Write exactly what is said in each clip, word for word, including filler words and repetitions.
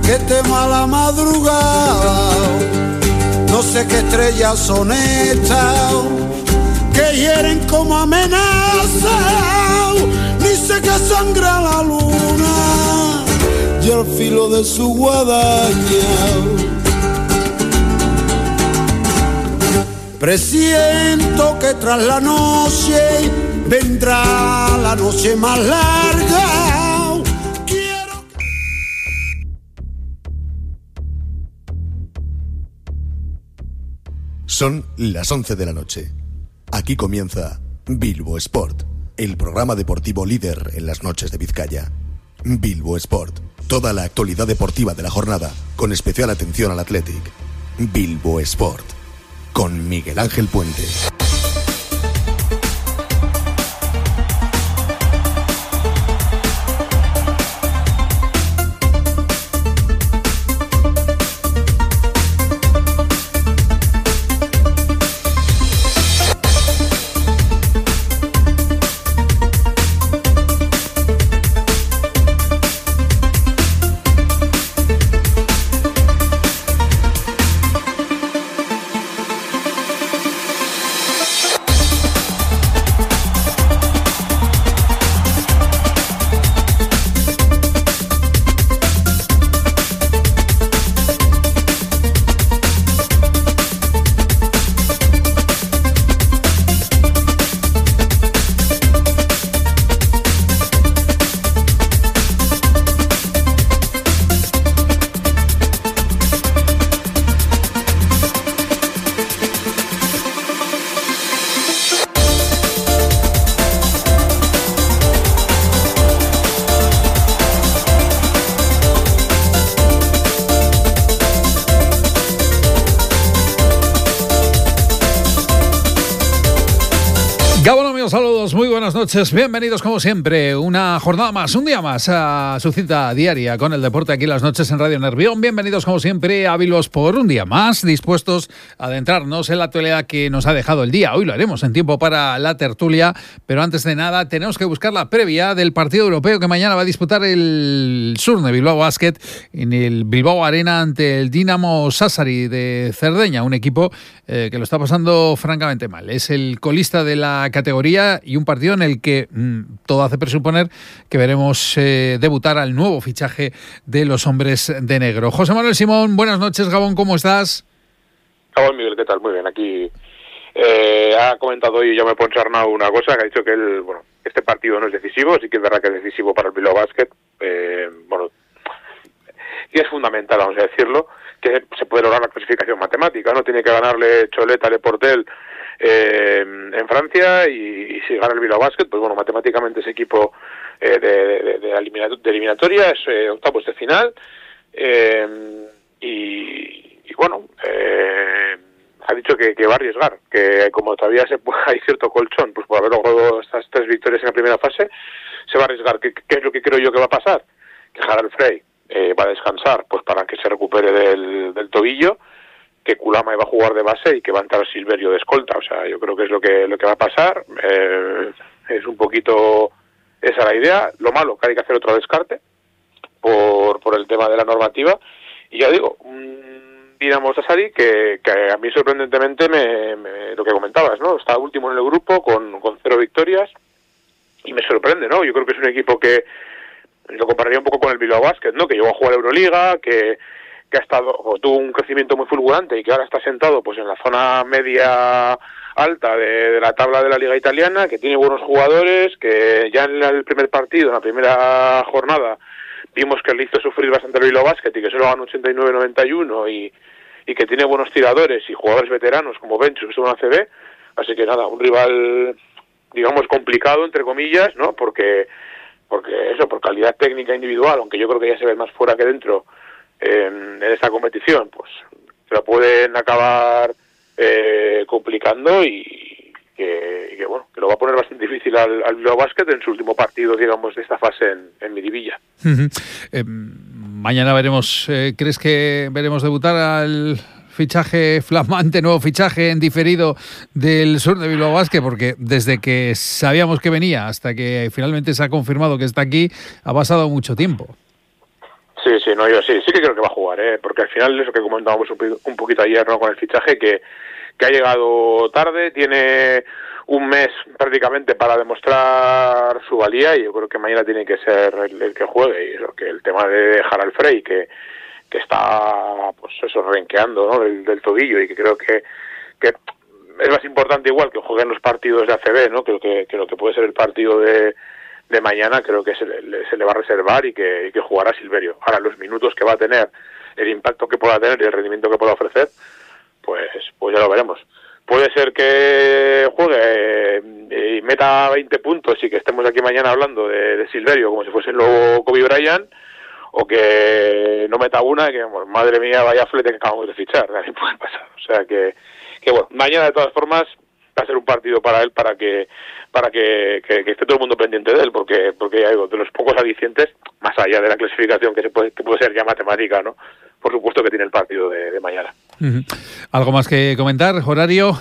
que tema la madrugada, no sé qué estrellas son estas que hieren como amenazas, ni sé que sangra la luna y al filo de su guadaña. Presiento que tras la noche vendrá la noche más larga. Quiero... Son las once de la noche. Aquí comienza Bilbo Sport, el programa deportivo líder en las noches de Vizcaya. Bilbo Sport, toda la actualidad deportiva de la jornada, con especial atención al Athletic. Bilbo Sport, con Miguel Ángel Puente. Saludos, muy buenas noches, bienvenidos como siempre, una jornada más, un día más a su cita diaria con el deporte aquí las noches en Radio Nervión. Bienvenidos como siempre a Bilbo Sport, un día más, dispuestos a adentrarnos en la actualidad que nos ha dejado el día. Hoy lo haremos en tiempo para la tertulia, pero antes de nada tenemos que buscar la previa del partido europeo que mañana va a disputar el Surne Bilbao Basket en el Bilbao Arena ante el Dinamo Sassari de Cerdeña, un equipo eh, que lo está pasando francamente mal. Es el colista de la categoría y un partido en el que mmm, todo hace presuponer que veremos eh, debutar al nuevo fichaje de los hombres de negro. José Manuel Simón, buenas noches, Gabón, ¿cómo estás? Gabón, Miguel, ¿qué tal? Muy bien, aquí eh, ha comentado hoy Jaume Ponsarnau una cosa, que ha dicho que el, bueno, este partido no es decisivo, sí que es verdad que es decisivo para el Bilbao Basket, eh, bueno, y es fundamental, vamos a decirlo, que se puede lograr la clasificación matemática, ¿no? Tiene que ganarle Cholet a Le Portel Eh, en Francia y, y si gana el Bilbao Basket, pues bueno, matemáticamente ese equipo eh, de, de, de, eliminator, de eliminatoria es eh, octavos de final eh, y, y bueno, eh, ha dicho que, que va a arriesgar, que como todavía se puede, hay cierto colchón, pues por haber logrado estas tres victorias en la primera fase, se va a arriesgar. ¿Qué, qué es lo que creo yo que va a pasar? Que Harald Frey eh, va a descansar pues para que se recupere del, del tobillo, que Kulama iba a jugar de base y que va a entrar Silverio de escolta. O sea, yo creo que es lo que lo que va a pasar. Eh, es un poquito esa la idea. Lo malo, que hay que hacer otro descarte por por el tema de la normativa. Y ya digo, un Dinamo Sassari que, que a mí sorprendentemente me, me, lo que comentabas, ¿no? Está último en el grupo con, con cero victorias y me sorprende, ¿no? Yo creo que es un equipo que lo compararía un poco con el Bilbao Basket, ¿no? Que llegó a jugar Euroliga, que que ha estado o tuvo un crecimiento muy fulgurante y que ahora está sentado pues en la zona media alta de, de la tabla de la Liga Italiana, que tiene buenos jugadores, que ya en el primer partido, en la primera jornada, vimos que le hizo sufrir bastante el Bilbao Basket y que solo ganó ochenta y nueve noventa y uno y, y que tiene buenos tiradores y jugadores veteranos como Benchus, que estuvo en la A C B, así que nada, un rival, digamos, complicado, entre comillas, ¿no? Porque, porque eso, por calidad técnica individual, aunque yo creo que ya se ve más fuera que dentro, en esta competición, pues se lo pueden acabar eh, complicando y que, y que bueno, que lo va a poner bastante difícil al, al Bilbao Basket en su último partido, digamos, de esta fase en, en Miribilla. Uh-huh. eh, mañana veremos, eh, ¿crees que veremos debutar al fichaje flamante, nuevo fichaje en diferido del sur de Bilbao Basket? Porque desde que sabíamos que venía hasta que finalmente se ha confirmado que está aquí, ha pasado mucho tiempo. Sí, sí, no, yo sí, sí que creo que va a jugar, ¿eh? Porque al final eso que comentábamos un, un poquito ayer, ¿no? Con el fichaje, que, que ha llegado tarde, tiene un mes prácticamente para demostrar su valía y yo creo que mañana tiene que ser el, el que juegue. Y eso, que el tema de dejar al Frey, que, que está, pues eso, renqueando, ¿no? Del, del tobillo y que creo que, que es más importante igual que jueguen los partidos de A C B, ¿no? Creo que, que lo que puede ser el partido de de mañana creo que se le, se le va a reservar y que, y que jugará Silverio. Ahora, los minutos que va a tener, el impacto que pueda tener y el rendimiento que pueda ofrecer, pues pues ya lo veremos. Puede ser que juegue y meta veinte puntos y que estemos aquí mañana hablando de, de Silverio como si fuese el nuevo Kobe Bryant, o que no meta una y que, bueno, madre mía, vaya flete que acabamos de fichar, también puede pasar. O sea que, que bueno, mañana de todas formas va a ser un partido para él para que para que, que, que esté todo el mundo pendiente de él, porque porque ya digo, de los pocos alicientes, más allá de la clasificación que se puede que puede ser ya matemática, ¿no? Por supuesto que tiene el partido de, de mañana. Uh-huh. ¿Algo más que comentar? ¿Horario?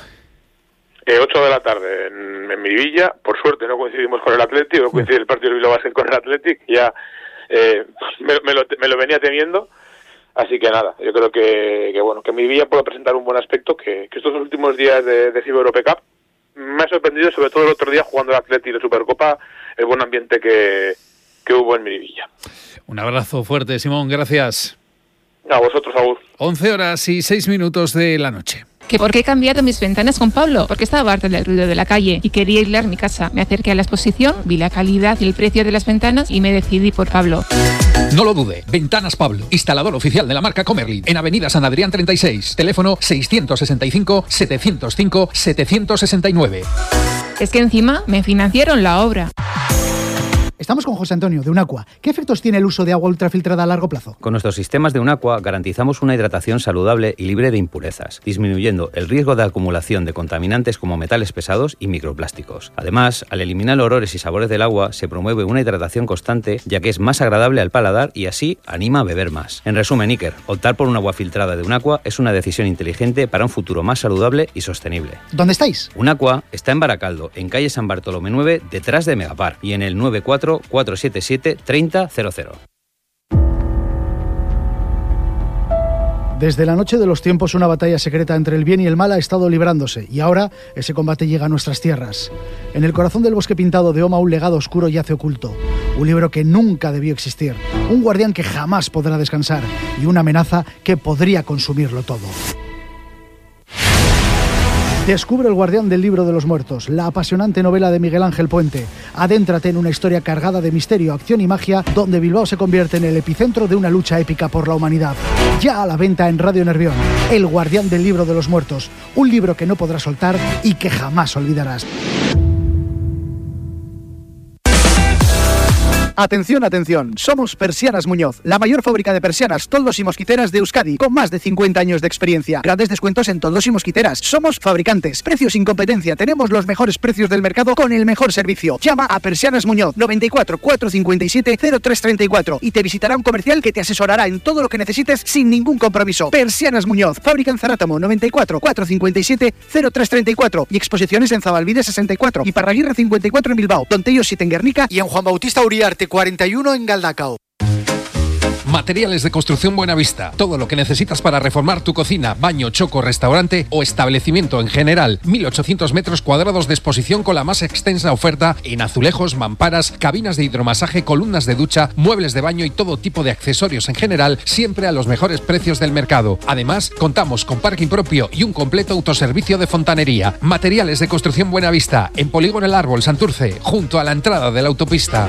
Eh, ocho de la tarde en, en Miribilla. Por suerte no coincidimos con el Athletic, no coincide el partido del Bilbao Basket con el Athletic. Ya eh, me, me, lo, me lo venía temiendo. Así que nada, yo creo que, que bueno, que Miribilla pueda presentar un buen aspecto, que, que estos últimos días de, de FIBA Europe Cup me ha sorprendido, sobre todo el otro día jugando el Athletic de Supercopa, el buen ambiente que, que hubo en Miribilla. Un abrazo fuerte, Simón, gracias. A vosotros, Agur. once horas y seis minutos de la noche. ¿Que por qué he cambiado mis ventanas con Pablo? Porque estaba harta del ruido de la calle y quería aislar mi casa. Me acerqué a la exposición, vi la calidad y el precio de las ventanas y me decidí por Pablo. No lo dude, Ventanas Pablo, instalador oficial de la marca Comerlin, en Avenida San Adrián treinta y seis, teléfono seiscientos sesenta y cinco, setecientos cinco, setecientos sesenta y nueve. Es que encima me financiaron la obra. Estamos con José Antonio, de Unaqua. ¿Qué efectos tiene el uso de agua ultrafiltrada a largo plazo? Con nuestros sistemas de Unaqua garantizamos una hidratación saludable y libre de impurezas, disminuyendo el riesgo de acumulación de contaminantes como metales pesados y microplásticos. Además, al eliminar olores y sabores del agua, se promueve una hidratación constante, ya que es más agradable al paladar y así anima a beber más. En resumen, Iker, optar por un agua filtrada de Unaqua es una decisión inteligente para un futuro más saludable y sostenible. ¿Dónde estáis? Unaqua está en Baracaldo, en calle San Bartolomé nueve, detrás de Megapar, y en el nueve cuatro cuatro siete siete, tres cero cero cero. Desde la noche de los tiempos, una batalla secreta entre el bien y el mal ha estado librándose, y ahora ese combate llega a nuestras tierras. En el corazón del bosque pintado de Oma, un legado oscuro yace oculto. Un libro que nunca debió existir. Un guardián que jamás podrá descansar. Y una amenaza que podría consumirlo todo. Descubre El guardián del libro de los muertos, la apasionante novela de Miguel Ángel Puente. Adéntrate en una historia cargada de misterio, acción y magia, donde Bilbao se convierte en el epicentro de una lucha épica por la humanidad. Ya a la venta en Radio Nervión, El guardián del libro de los muertos, un libro que no podrás soltar y que jamás olvidarás. Atención, atención, somos Persianas Muñoz, la mayor fábrica de persianas, toldos y mosquiteras de Euskadi, con más de cincuenta años de experiencia. Grandes descuentos en toldos y mosquiteras. Somos fabricantes, precios sin competencia, tenemos los mejores precios del mercado con el mejor servicio. Llama a Persianas Muñoz, noventa y cuatro, cuatrocientos cincuenta y siete, cero tres treinta y cuatro y te visitará un comercial que te asesorará en todo lo que necesites sin ningún compromiso. Persianas Muñoz, fábrica en Zarátamo, noventa y cuatro, cuatrocientos cincuenta y siete, cero tres treinta y cuatro y exposiciones en Zabalbide sesenta y cuatro y Parraguirre cincuenta y cuatro en Bilbao, Tontellos siete en Guernica y en Juan Bautista Uriarte cuarenta y uno en Galdacao. Materiales de Construcción Buenavista. Todo lo que necesitas para reformar tu cocina, baño, choco, restaurante o establecimiento en general. mil ochocientos metros cuadrados de exposición con la más extensa oferta en azulejos, mamparas, cabinas de hidromasaje, columnas de ducha, muebles de baño y todo tipo de accesorios en general, siempre a los mejores precios del mercado. Además, contamos con parking propio y un completo autoservicio de fontanería. Materiales de Construcción Buenavista. En Polígono El Árbol, Santurce, junto a la entrada de la autopista.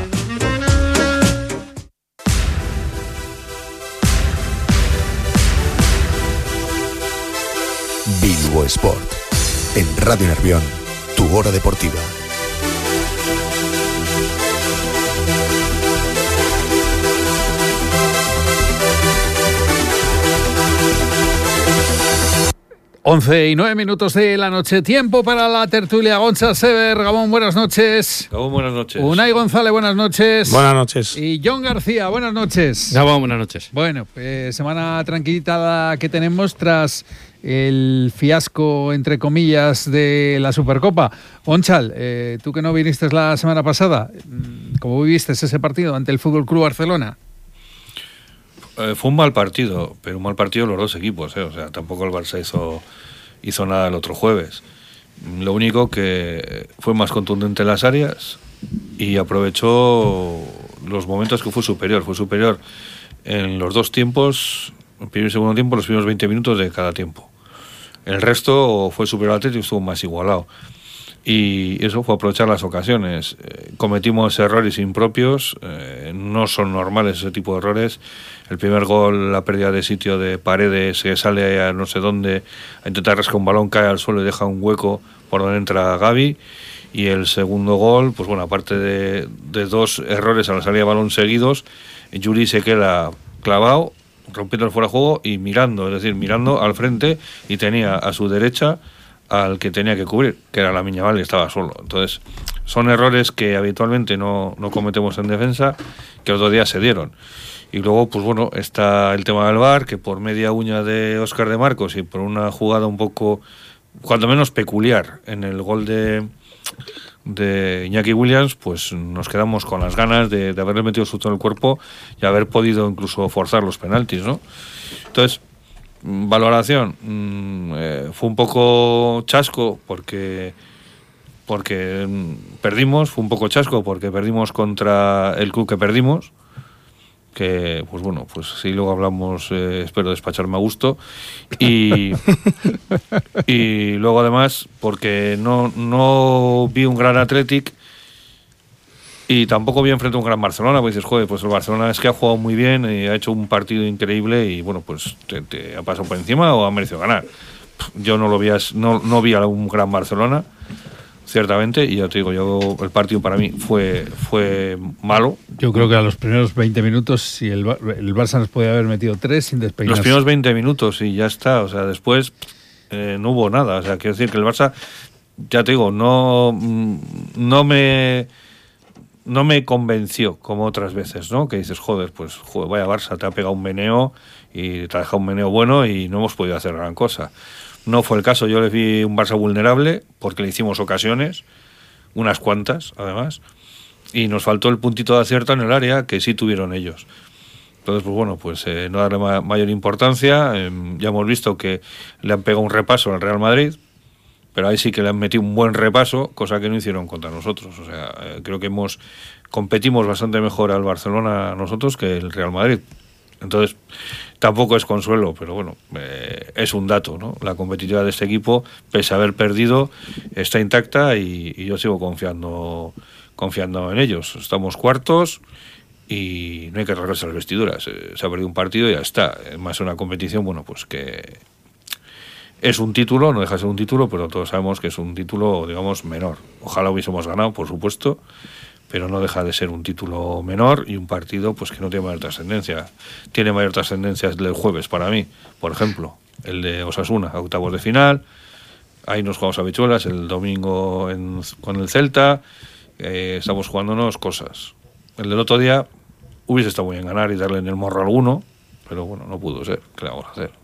Bilbo Sport. En Radio Nervión, tu hora deportiva. once y nueve minutos de la noche. Tiempo para la tertulia. Gonzalo Sever, Gabón, buenas noches. Gabón, buenas noches. Unai González, buenas noches. Buenas noches. Y John García, buenas noches. Gabón, buenas noches. Bueno, pues semana tranquilita la que tenemos tras el fiasco, entre comillas, de la Supercopa. Gonzal, eh, tú que no viniste la semana pasada, ¿cómo viviste ese partido ante el Fútbol Club Barcelona? Eh, fue un mal partido, pero un mal partido los dos equipos, ¿eh? O sea, tampoco el Barça hizo, hizo nada el otro jueves. Lo único que fue más contundente en las áreas y aprovechó los momentos que fue superior. Fue superior en los dos tiempos, el primer y segundo tiempo, los primeros veinte minutos de cada tiempo. El resto fue superior al Atlético y estuvo más igualado. Y eso fue aprovechar las ocasiones. Eh, cometimos errores impropios, eh, no son normales ese tipo de errores. El primer gol, la pérdida de sitio de Paredes, que sale a no sé dónde a intentar rascar un balón, cae al suelo y deja un hueco por donde entra Gavi. Y el segundo gol, pues bueno, aparte de, de dos errores a la salida de balón seguidos, Yuri se queda clavado, rompiendo el fuera de juego y mirando, es decir, mirando al frente, y tenía a su derecha al que tenía que cubrir, que era Lamine y estaba solo. Entonces, son errores que habitualmente no, no cometemos en defensa, que otro día se dieron. Y luego, pues bueno, está el tema del V A R, que por media uña de Óscar de Marcos y por una jugada un poco, cuando menos peculiar, en el gol de, de Iñaki Williams, pues nos quedamos con las ganas de, de haberle metido susto en el cuerpo y haber podido incluso forzar los penaltis, ¿no? Entonces, valoración, mmm, eh, fue un poco chasco porque porque perdimos, fue un poco chasco porque perdimos contra el club que perdimos, que pues bueno, pues sí, luego hablamos, eh, espero despacharme a gusto, y y luego además porque no, no vi un gran Athletic y tampoco vi enfrente a un gran Barcelona, pues dices, joder, pues el Barcelona es que ha jugado muy bien y ha hecho un partido increíble y bueno, pues te, te ha pasado por encima o ha merecido ganar. Yo no lo vi, no, no vi a un gran Barcelona, ciertamente, y ya te digo, yo el partido para mí fue, fue malo. Yo creo que a los primeros veinte minutos, si el, el Barça nos podía haber metido tres sin despeinarse. Los primeros veinte minutos y ya está, o sea, después eh, no hubo nada, o sea, quiero decir que el Barça, ya te digo, no, no me... no me convenció como otras veces, ¿no? Que dices, joder, pues joder, vaya Barça, te ha pegado un meneo y te ha dejado un meneo bueno y no hemos podido hacer gran cosa. No fue el caso, yo les vi un Barça vulnerable porque le hicimos ocasiones, unas cuantas además, y nos faltó el puntito de acierto en el área que sí tuvieron ellos. Entonces, pues bueno, pues eh, no darle ma- mayor importancia, eh, ya hemos visto que le han pegado un repaso al Real Madrid, pero ahí sí que le han metido un buen repaso, cosa que no hicieron contra nosotros. O sea, eh, creo que hemos competimos bastante mejor al Barcelona nosotros que el Real Madrid. Entonces, tampoco es consuelo, pero bueno, eh, es un dato, ¿no? La competitividad de este equipo, pese a haber perdido, está intacta y, y yo sigo confiando, confiando en ellos. Estamos cuartos y no hay que arreglarse las vestiduras. Eh, se ha perdido un partido y ya está. Más una competición, bueno, pues que... es un título, no deja de ser un título, pero todos sabemos que es un título, digamos, menor. Ojalá hubiésemos ganado, por supuesto, pero no deja de ser un título menor y un partido pues que no tiene mayor trascendencia. Tiene mayor trascendencia el del jueves para mí, por ejemplo, el de Osasuna, octavos de final, ahí nos jugamos habichuelas, el domingo en, con el Celta, eh, estamos jugándonos cosas. El del otro día hubiese estado muy bien ganar y darle en el morro a alguno, pero bueno, no pudo ser, ¿qué le vamos a hacer?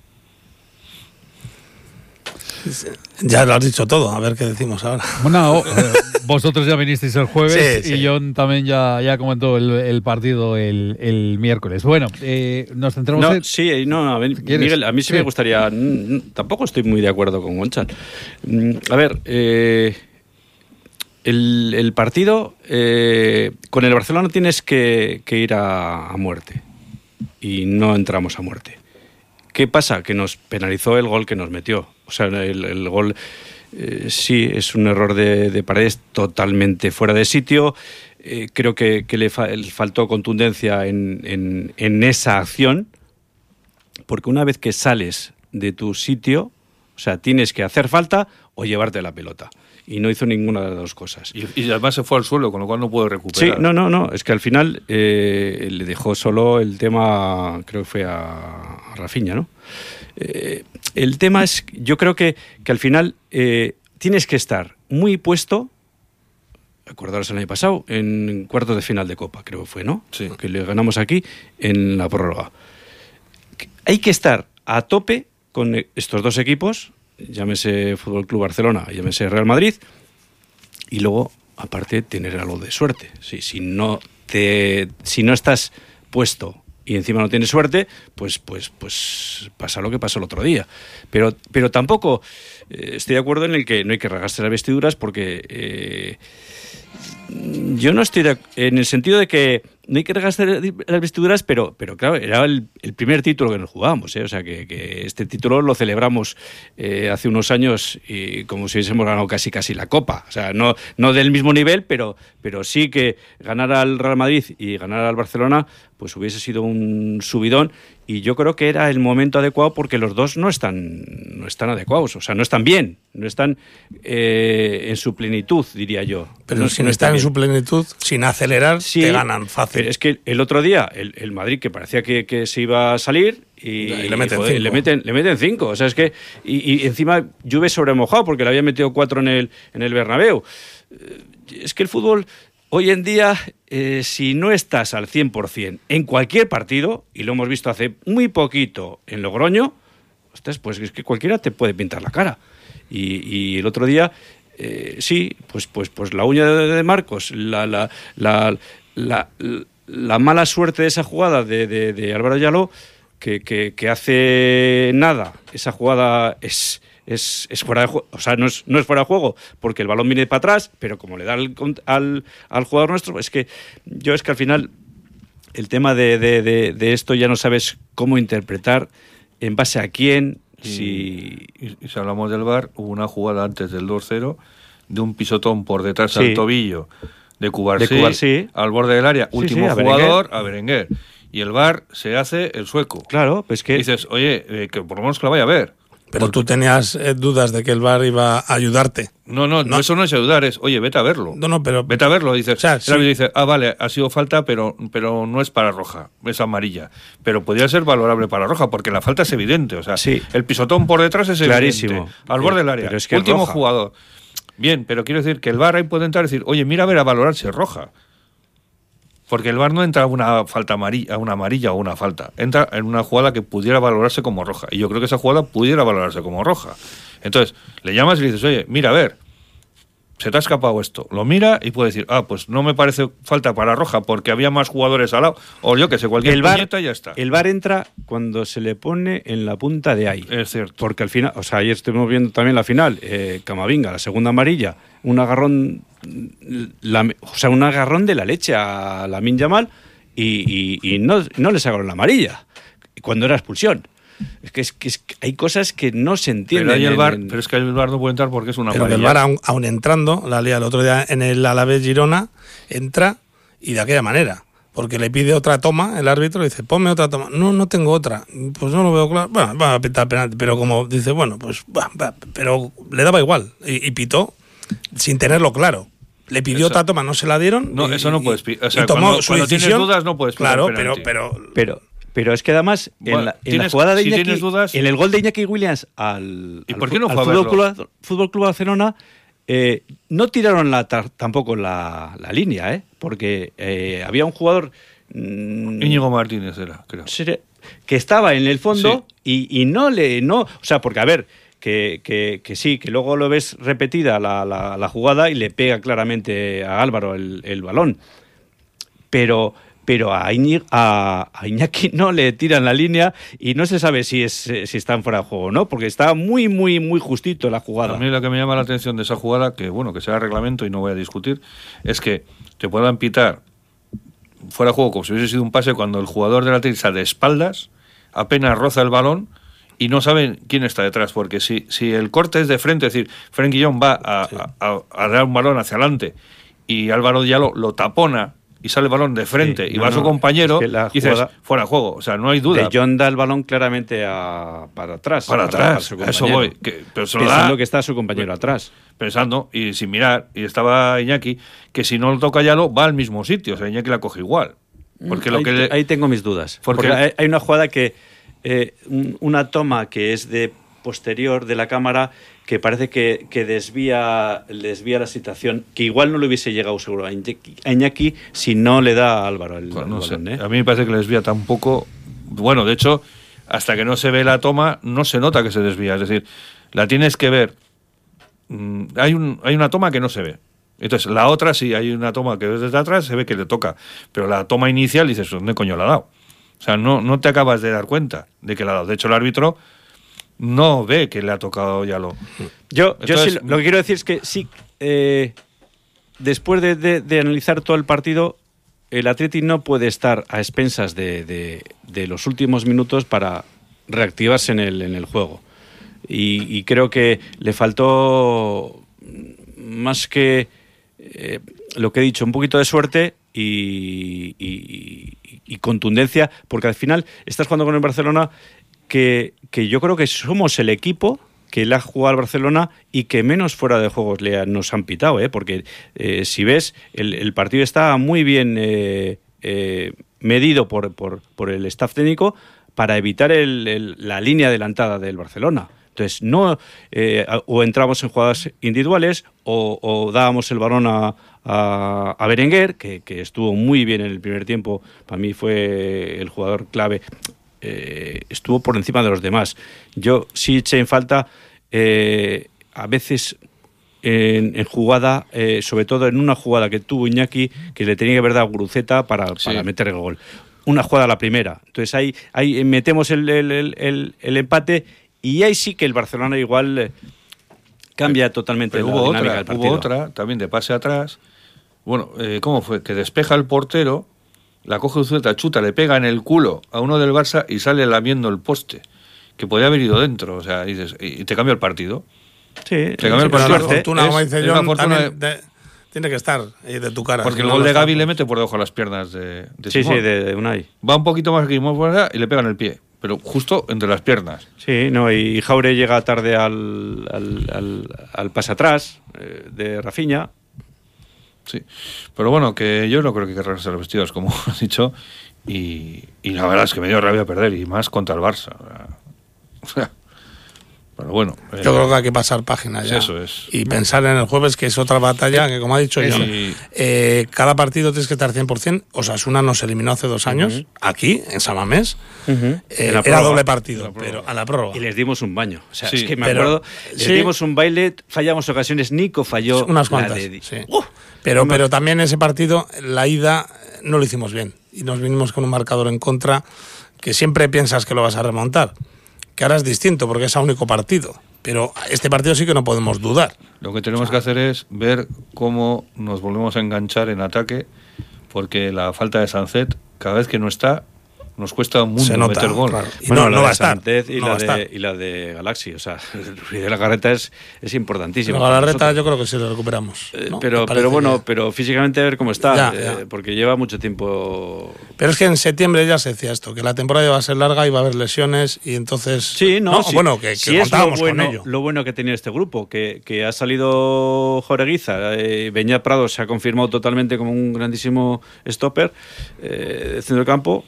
Ya lo has dicho todo, a ver qué decimos ahora. Bueno, eh, vosotros ya vinisteis el jueves sí, y sí. John también ya, ya comentó el, el partido el, el miércoles. Bueno, eh, nos centramos no, en... Sí, no, a ver, Miguel, a mí sí, sí me gustaría... N- tampoco estoy muy de acuerdo con Gonchal. A ver, eh, el, el partido... Eh, con el Barcelona tienes que, que ir a, a muerte. Y no entramos a muerte. ¿Qué pasa? Que nos penalizó el gol que nos metió. O sea, el, el gol eh, sí es un error de, de Paredes totalmente fuera de sitio. Eh, creo que, que le, fa- le faltó contundencia en, en, en esa acción, porque una vez que sales de tu sitio, o sea, tienes que hacer falta o llevarte la pelota. Y no hizo ninguna de las dos cosas. Y, y además se fue al suelo, con lo cual no puede recuperar. Sí, no, no, no. Es que al final eh, le dejó solo el tema, creo que fue a, a Rafinha, ¿no? Eh, el tema es, yo creo que, que al final eh, tienes que estar muy puesto, acordaros el año pasado, en cuartos de final de Copa, creo que fue, ¿no? Sí. Que le ganamos aquí en la prórroga. Hay que estar a tope con estos dos equipos, llámese Fútbol Club Barcelona, llámese Real Madrid, y luego, aparte, tener algo de suerte. Si, si, no, te, si no estás puesto y encima no tiene suerte, pues pues pues pasa lo que pasó el otro día. Pero pero tampoco eh, estoy de acuerdo en el que no hay que rasgarse las vestiduras porque eh, yo no estoy de, en el sentido de que no hay que regastar las vestiduras, pero, pero claro, era el, el primer título que nos jugábamos, ¿eh? O sea, que, que este título lo celebramos eh, hace unos años y como si hubiésemos ganado casi casi la Copa. O sea, no, no del mismo nivel, pero, pero sí que ganar al Real Madrid y ganar al Barcelona pues hubiese sido un subidón, y yo creo que era el momento adecuado porque los dos no están, no están adecuados, o sea, no están bien, no están eh, en su plenitud, diría yo. Pero no, si no, no están en bien. su plenitud, sin acelerar, Sí, te ganan fácil. Pero es que el otro día, el, el Madrid, que parecía que, que se iba a salir, y, y le meten joder, cinco. Le meten, le meten cinco. O sea, es que. Y, y encima llueve sobre mojado, porque le había metido cuatro en el, en el Bernabéu. Es que el fútbol, hoy en día, eh, si no estás al cien por ciento en cualquier partido, y lo hemos visto hace muy poquito en Logroño, ostras, pues es que cualquiera te puede pintar la cara. Y, y el otro día. Eh, sí, pues, pues, pues la uña de, de Marcos, la, la, la, la, la mala suerte de esa jugada de, de, de Álvaro Yaló, que, que, que hace nada, esa jugada es, es, es fuera de juego, o sea, no es, no es fuera de juego, porque el balón viene para atrás, pero como le da al, al, al jugador nuestro, es que yo es que al final el tema de, de, de, de esto ya no sabes cómo interpretar, en base a quién. Y, sí. y, y si hablamos del V A R, hubo una jugada antes del dos cero de un pisotón por detrás Sí. al tobillo de Cubarsí, De Cubarsí. al borde del área, Sí, último sí, a jugador, a Berenguer. Y el V A R se hace el sueco. Claro, pues que... Y dices, oye, eh, que por lo menos que la vaya a ver. Pero tú tenías eh, dudas de que el V A R iba a ayudarte. No, no, no, eso no es ayudar, es, oye, vete a verlo. No, no, pero... Vete a verlo, dices. O sea, el sí. árbitro dice, ah, vale, ha sido falta, pero, pero no es para roja, es amarilla. Pero podría ser valorable para roja, porque la falta es evidente. O sea, Sí. el pisotón por detrás es Clarísimo. evidente. Al borde del área. Pero es que es último roja. jugador. Bien, pero quiero decir que el V A R ahí puede entrar y decir, oye, mira a ver a valorar si es roja. Porque el V A R no entra a una falta amarilla, a una amarilla o una falta. Entra en una jugada que pudiera valorarse como roja. Y yo creo que esa jugada pudiera valorarse como roja. Entonces, le llamas y le dices, oye, mira, a ver, se te ha escapado esto. Lo mira y puede decir, ah, pues no me parece falta para roja porque había más jugadores al lado. O yo que sé, cualquier el V A R, puñeta y ya está. El V A R entra cuando se le pone en la punta de ahí. Es cierto. Porque al final, o sea, ayer estuvimos viendo también la final, eh, Camavinga, la segunda amarilla, un agarrón, la, o sea, un agarrón de la leche a Lamine Yamal y, y, y no, no le sacaron la amarilla cuando era expulsión. Es que, es que, es que hay cosas que no se entienden. Pero, ahí el en- V A R, en- pero es que el V A R no puede entrar porque es una Pero que el amarilla. V A R, aun, aun entrando, la lía el otro día en el Alavés Girona, entra y de aquella manera. Porque le pide otra toma, el árbitro le dice, ponme otra toma. No, no tengo otra. Pues no lo veo claro. Bueno, va a pitar penalti. Pero como dice, bueno, pues va, va, pero le daba igual. Y, y pitó sin tenerlo claro. Le pidió Eso- otra toma, no se la dieron. No, y- eso no y- puedes pi- o sea, y tomó cuando- su cuando tienes decisión. dudas no puedes pitar Claro, penalti. pero, pero Pero, pero es que además, Bueno, en la, en la tienes- jugada de si Iñaki, tienes dudas- en el gol de Iñaki Williams al, ¿Y al por qué no fu- fue al a Fútbol verlo? Club, Fútbol Club Barcelona, eh, no tiraron la, tar- tampoco la, la línea, ¿eh? Porque eh, había un jugador mm, Íñigo Martínez era, creo. que estaba en el fondo y, y no le... no O sea, porque a ver, que, que, que sí, que luego lo ves repetida la, la, la jugada y le pega claramente a Álvaro el, el balón. Pero... pero a, Iñi- a, a Iñaki no le tiran la línea y no se sabe si es si están fuera de juego o no, porque está muy, muy, muy justito la jugada. A mí lo que me llama la atención de esa jugada, que bueno, que sea reglamento y no voy a discutir, es que te puedan pitar fuera de juego como si hubiese sido un pase cuando el jugador de la está de espaldas, apenas roza el balón y no saben quién está detrás, porque si, si el corte es de frente, es decir, Frenkie de Jong va a, sí. a, a, a dar un balón hacia adelante y Álvaro Diallo lo tapona y sale el balón de frente Sí, y no, va a su no, compañero, es que la y dices, jugada- fuera de juego, o sea, no hay duda. De Jong da el balón claramente a, para atrás. Para atrás, su a eso compañero. voy, que- pero se lo Pensando da- que está su compañero atrás. Pensando, y sin mirar, y estaba Iñaki, que si no lo toca Yalo, va al mismo sitio, o sea, Iñaki la coge igual. Porque lo ahí, que le- ahí tengo mis dudas. Porque- Porque, hay, hay una jugada que... eh, un- una toma que es de posterior de la cámara que parece que, que desvía, desvía la situación, que igual no le hubiese llegado seguro a Iñaki, a Iñaki si no le da a Álvaro el, Pues el no sé, balón, ¿eh? a mí me parece que le desvía tan poco. Bueno, de hecho, hasta que no se ve la toma, no se nota que se desvía. Es decir, la tienes que ver. Mm, hay, un, hay una toma que no se ve. Entonces, la otra, sí, hay una toma que ves desde atrás, se ve que le toca. Pero la toma inicial, dices, ¿dónde coño la ha dado? O sea, no, no te acabas de dar cuenta de que le ha dado. De hecho, el árbitro no ve que le ha tocado ya lo... Yo, Entonces, yo sí, lo que quiero decir es que sí, eh, después de, de, de analizar todo el partido, el Atleti no puede estar a expensas de, de, de los últimos minutos para reactivarse en el, en el juego. Y, y creo que le faltó más que eh, lo que he dicho, un poquito de suerte y, y, y contundencia, porque al final estás jugando con el Barcelona que, que yo creo que somos el equipo que le ha jugado al Barcelona y que menos fuera de juegos le ha, nos han pitado, ¿eh? Porque eh, si ves, el, el partido está muy bien eh, eh, medido por, por, por el staff técnico para evitar el, el, la línea adelantada del Barcelona. Entonces, no eh, o entramos en jugadas individuales o, o dábamos el balón a, a, a Berenguer, que, que estuvo muy bien en el primer tiempo, para mí fue el jugador clave, eh, estuvo por encima de los demás. Yo sí eché en falta, eh, a veces en, en jugada, eh, sobre todo en una jugada que tuvo Iñaki, que le tenía que haber dado Guruceta para, sí. para meter el gol. Una jugada a la primera. Entonces ahí, ahí metemos el, el, el, el, el empate. Y ahí sí que el Barcelona igual eh, cambia totalmente Pero la hubo dinámica otra, del partido. Hubo otra, también de pase atrás. Bueno, eh, ¿cómo fue? Que despeja el portero, la coge Uzueta, chuta, le pega en el culo a uno del Barça y sale lamiendo el poste, que podía haber ido dentro, o sea, y, dices, y te cambia el partido. Sí, te cambia sí, el partido. La fortuna, es, como dice John, de... de, tiene que estar de, de tu cara. Porque si el no gol de Gavi está, le mete por debajo de las piernas de, de Sí, Simón. sí, de, de Unai. Va un poquito más aquí, más por allá, y le pega en el pie. Pero justo entre las piernas. Sí, no, y Jaure llega tarde al, al, al, al pase atrás eh, de Rafinha. Sí, pero bueno, que yo no creo que hay que arreglarse los vestidos, como has dicho, y, y la verdad es que me dio rabia perder, y más contra el Barça. O sea, pero bueno. Yo eh, creo que hay que pasar página ya. Eso es. Y pensar en el jueves, que es otra batalla, que como ha dicho John, sí. eh, cada partido tienes que estar cien por ciento. Osasuna nos eliminó hace dos años, uh-huh. aquí, en San Mamés. Uh-huh. eh, era prórroga, doble partido, pero a la prórroga. Y les dimos un baño. O sea, sí, es que me pero, acuerdo, les sí. dimos un baile, fallamos ocasiones, Nico falló. Unas cuantas, de, sí. uh, pero, no, pero también ese partido, la ida, no lo hicimos bien. Y nos vinimos con un marcador en contra, que siempre piensas que lo vas a remontar. Que ahora es distinto, porque es a único partido. Pero este partido sí que no podemos dudar. Lo que tenemos o sea, que hacer es ver cómo nos volvemos a enganchar en ataque, porque la falta de Sancet, cada vez que no está, nos cuesta un mundo nota, meter gol. Claro. Y bueno, no, no va a estar. Y, no la de, y la de Galaxy. O sea, el de la Garreta es, es importantísimo. La Garreta yo creo que sí lo recuperamos. ¿no? Eh, pero, pero bueno, que... pero físicamente a ver cómo está. Ya, eh, ya. Porque lleva mucho tiempo. Pero es que en septiembre ya se decía esto, que la temporada iba a ser larga, iba a haber lesiones y entonces... Sí, no, no sí, bueno, que, que sí contábamos es lo bueno, con ello. Lo bueno que tenía este grupo, que, que ha salido Joreguiza, eh, Beñat Prado se ha confirmado totalmente como un grandísimo stopper eh, de centro del campo.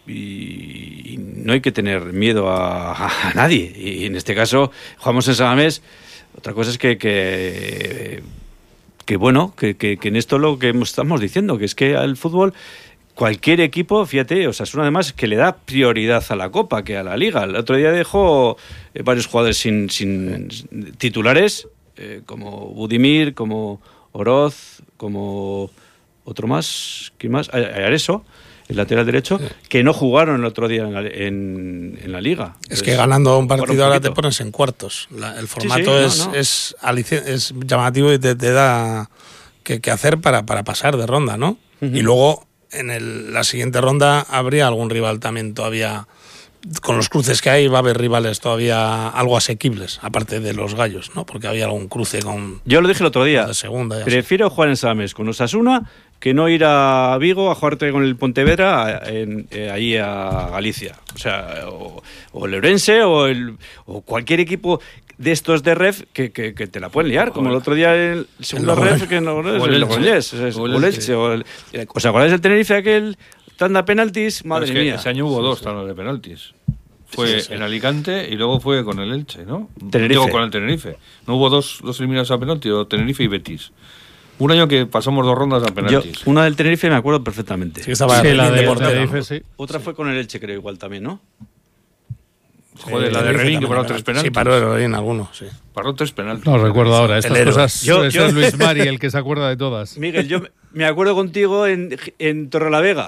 Y no hay que tener miedo a, a nadie. Y en este caso, jugamos en San Mamés. Otra cosa es que, que, que bueno, que, que, que en esto lo que estamos diciendo, que es que al fútbol, cualquier equipo, fíjate, o sea, es una además que le da prioridad a la Copa que a la Liga. El otro día dejó eh, varios jugadores sin, sin titulares, eh, como Budimir, como Oroz, como otro más, ¿quién más? Areso, el lateral derecho, sí. que no jugaron el otro día en la, en, en la Liga. Es Entonces, que ganando un partido un ahora te pones en cuartos. La, el formato sí, sí, es, no, no. Es, es, es llamativo y te, te da que, que hacer para, para pasar de ronda, ¿no? Uh-huh. Y luego en el, la siguiente ronda habría algún rival también todavía. Con los cruces que hay va a haber rivales todavía algo asequibles, aparte de los gallos, ¿no? Porque había algún cruce con... Yo lo dije el otro día, de segunda, prefiero sé. jugar en San Mamés con Osasuna que no ir a Vigo a jugarte con el Pontevedra en, eh, ahí a Galicia. O sea, o, o el Ourense o, el, o cualquier equipo de estos de ref que, que, que te la pueden liar, como el otro día el segundo el ref, que no, no es el Logroñés, o el Elche. ¿Os acordáis del Tenerife aquel... tanda penaltis, madre es que mía. Ese año hubo sí, dos sí. tandas de penaltis. Fue sí, sí. en Alicante y luego fue con el Elche, ¿no? Tenerife. Digo, con el Tenerife. No hubo dos, dos eliminados a penalti, o Tenerife y Betis. Un año que pasamos dos rondas a penaltis. Yo, una del Tenerife me acuerdo perfectamente. Sí, estaba sí, la de Tenerife, sí. Otra fue con el Elche, creo, igual también, ¿no? Joder, eh, la de Rerín que paró tres penaltis. Sí, paró Rerín alguno, sí. Paró tres penaltis. No recuerdo ahora. Estas el cosas yo, es yo, Luis Mari el que se acuerda de todas. Miguel, yo me acuerdo contigo en, en Torrelavega.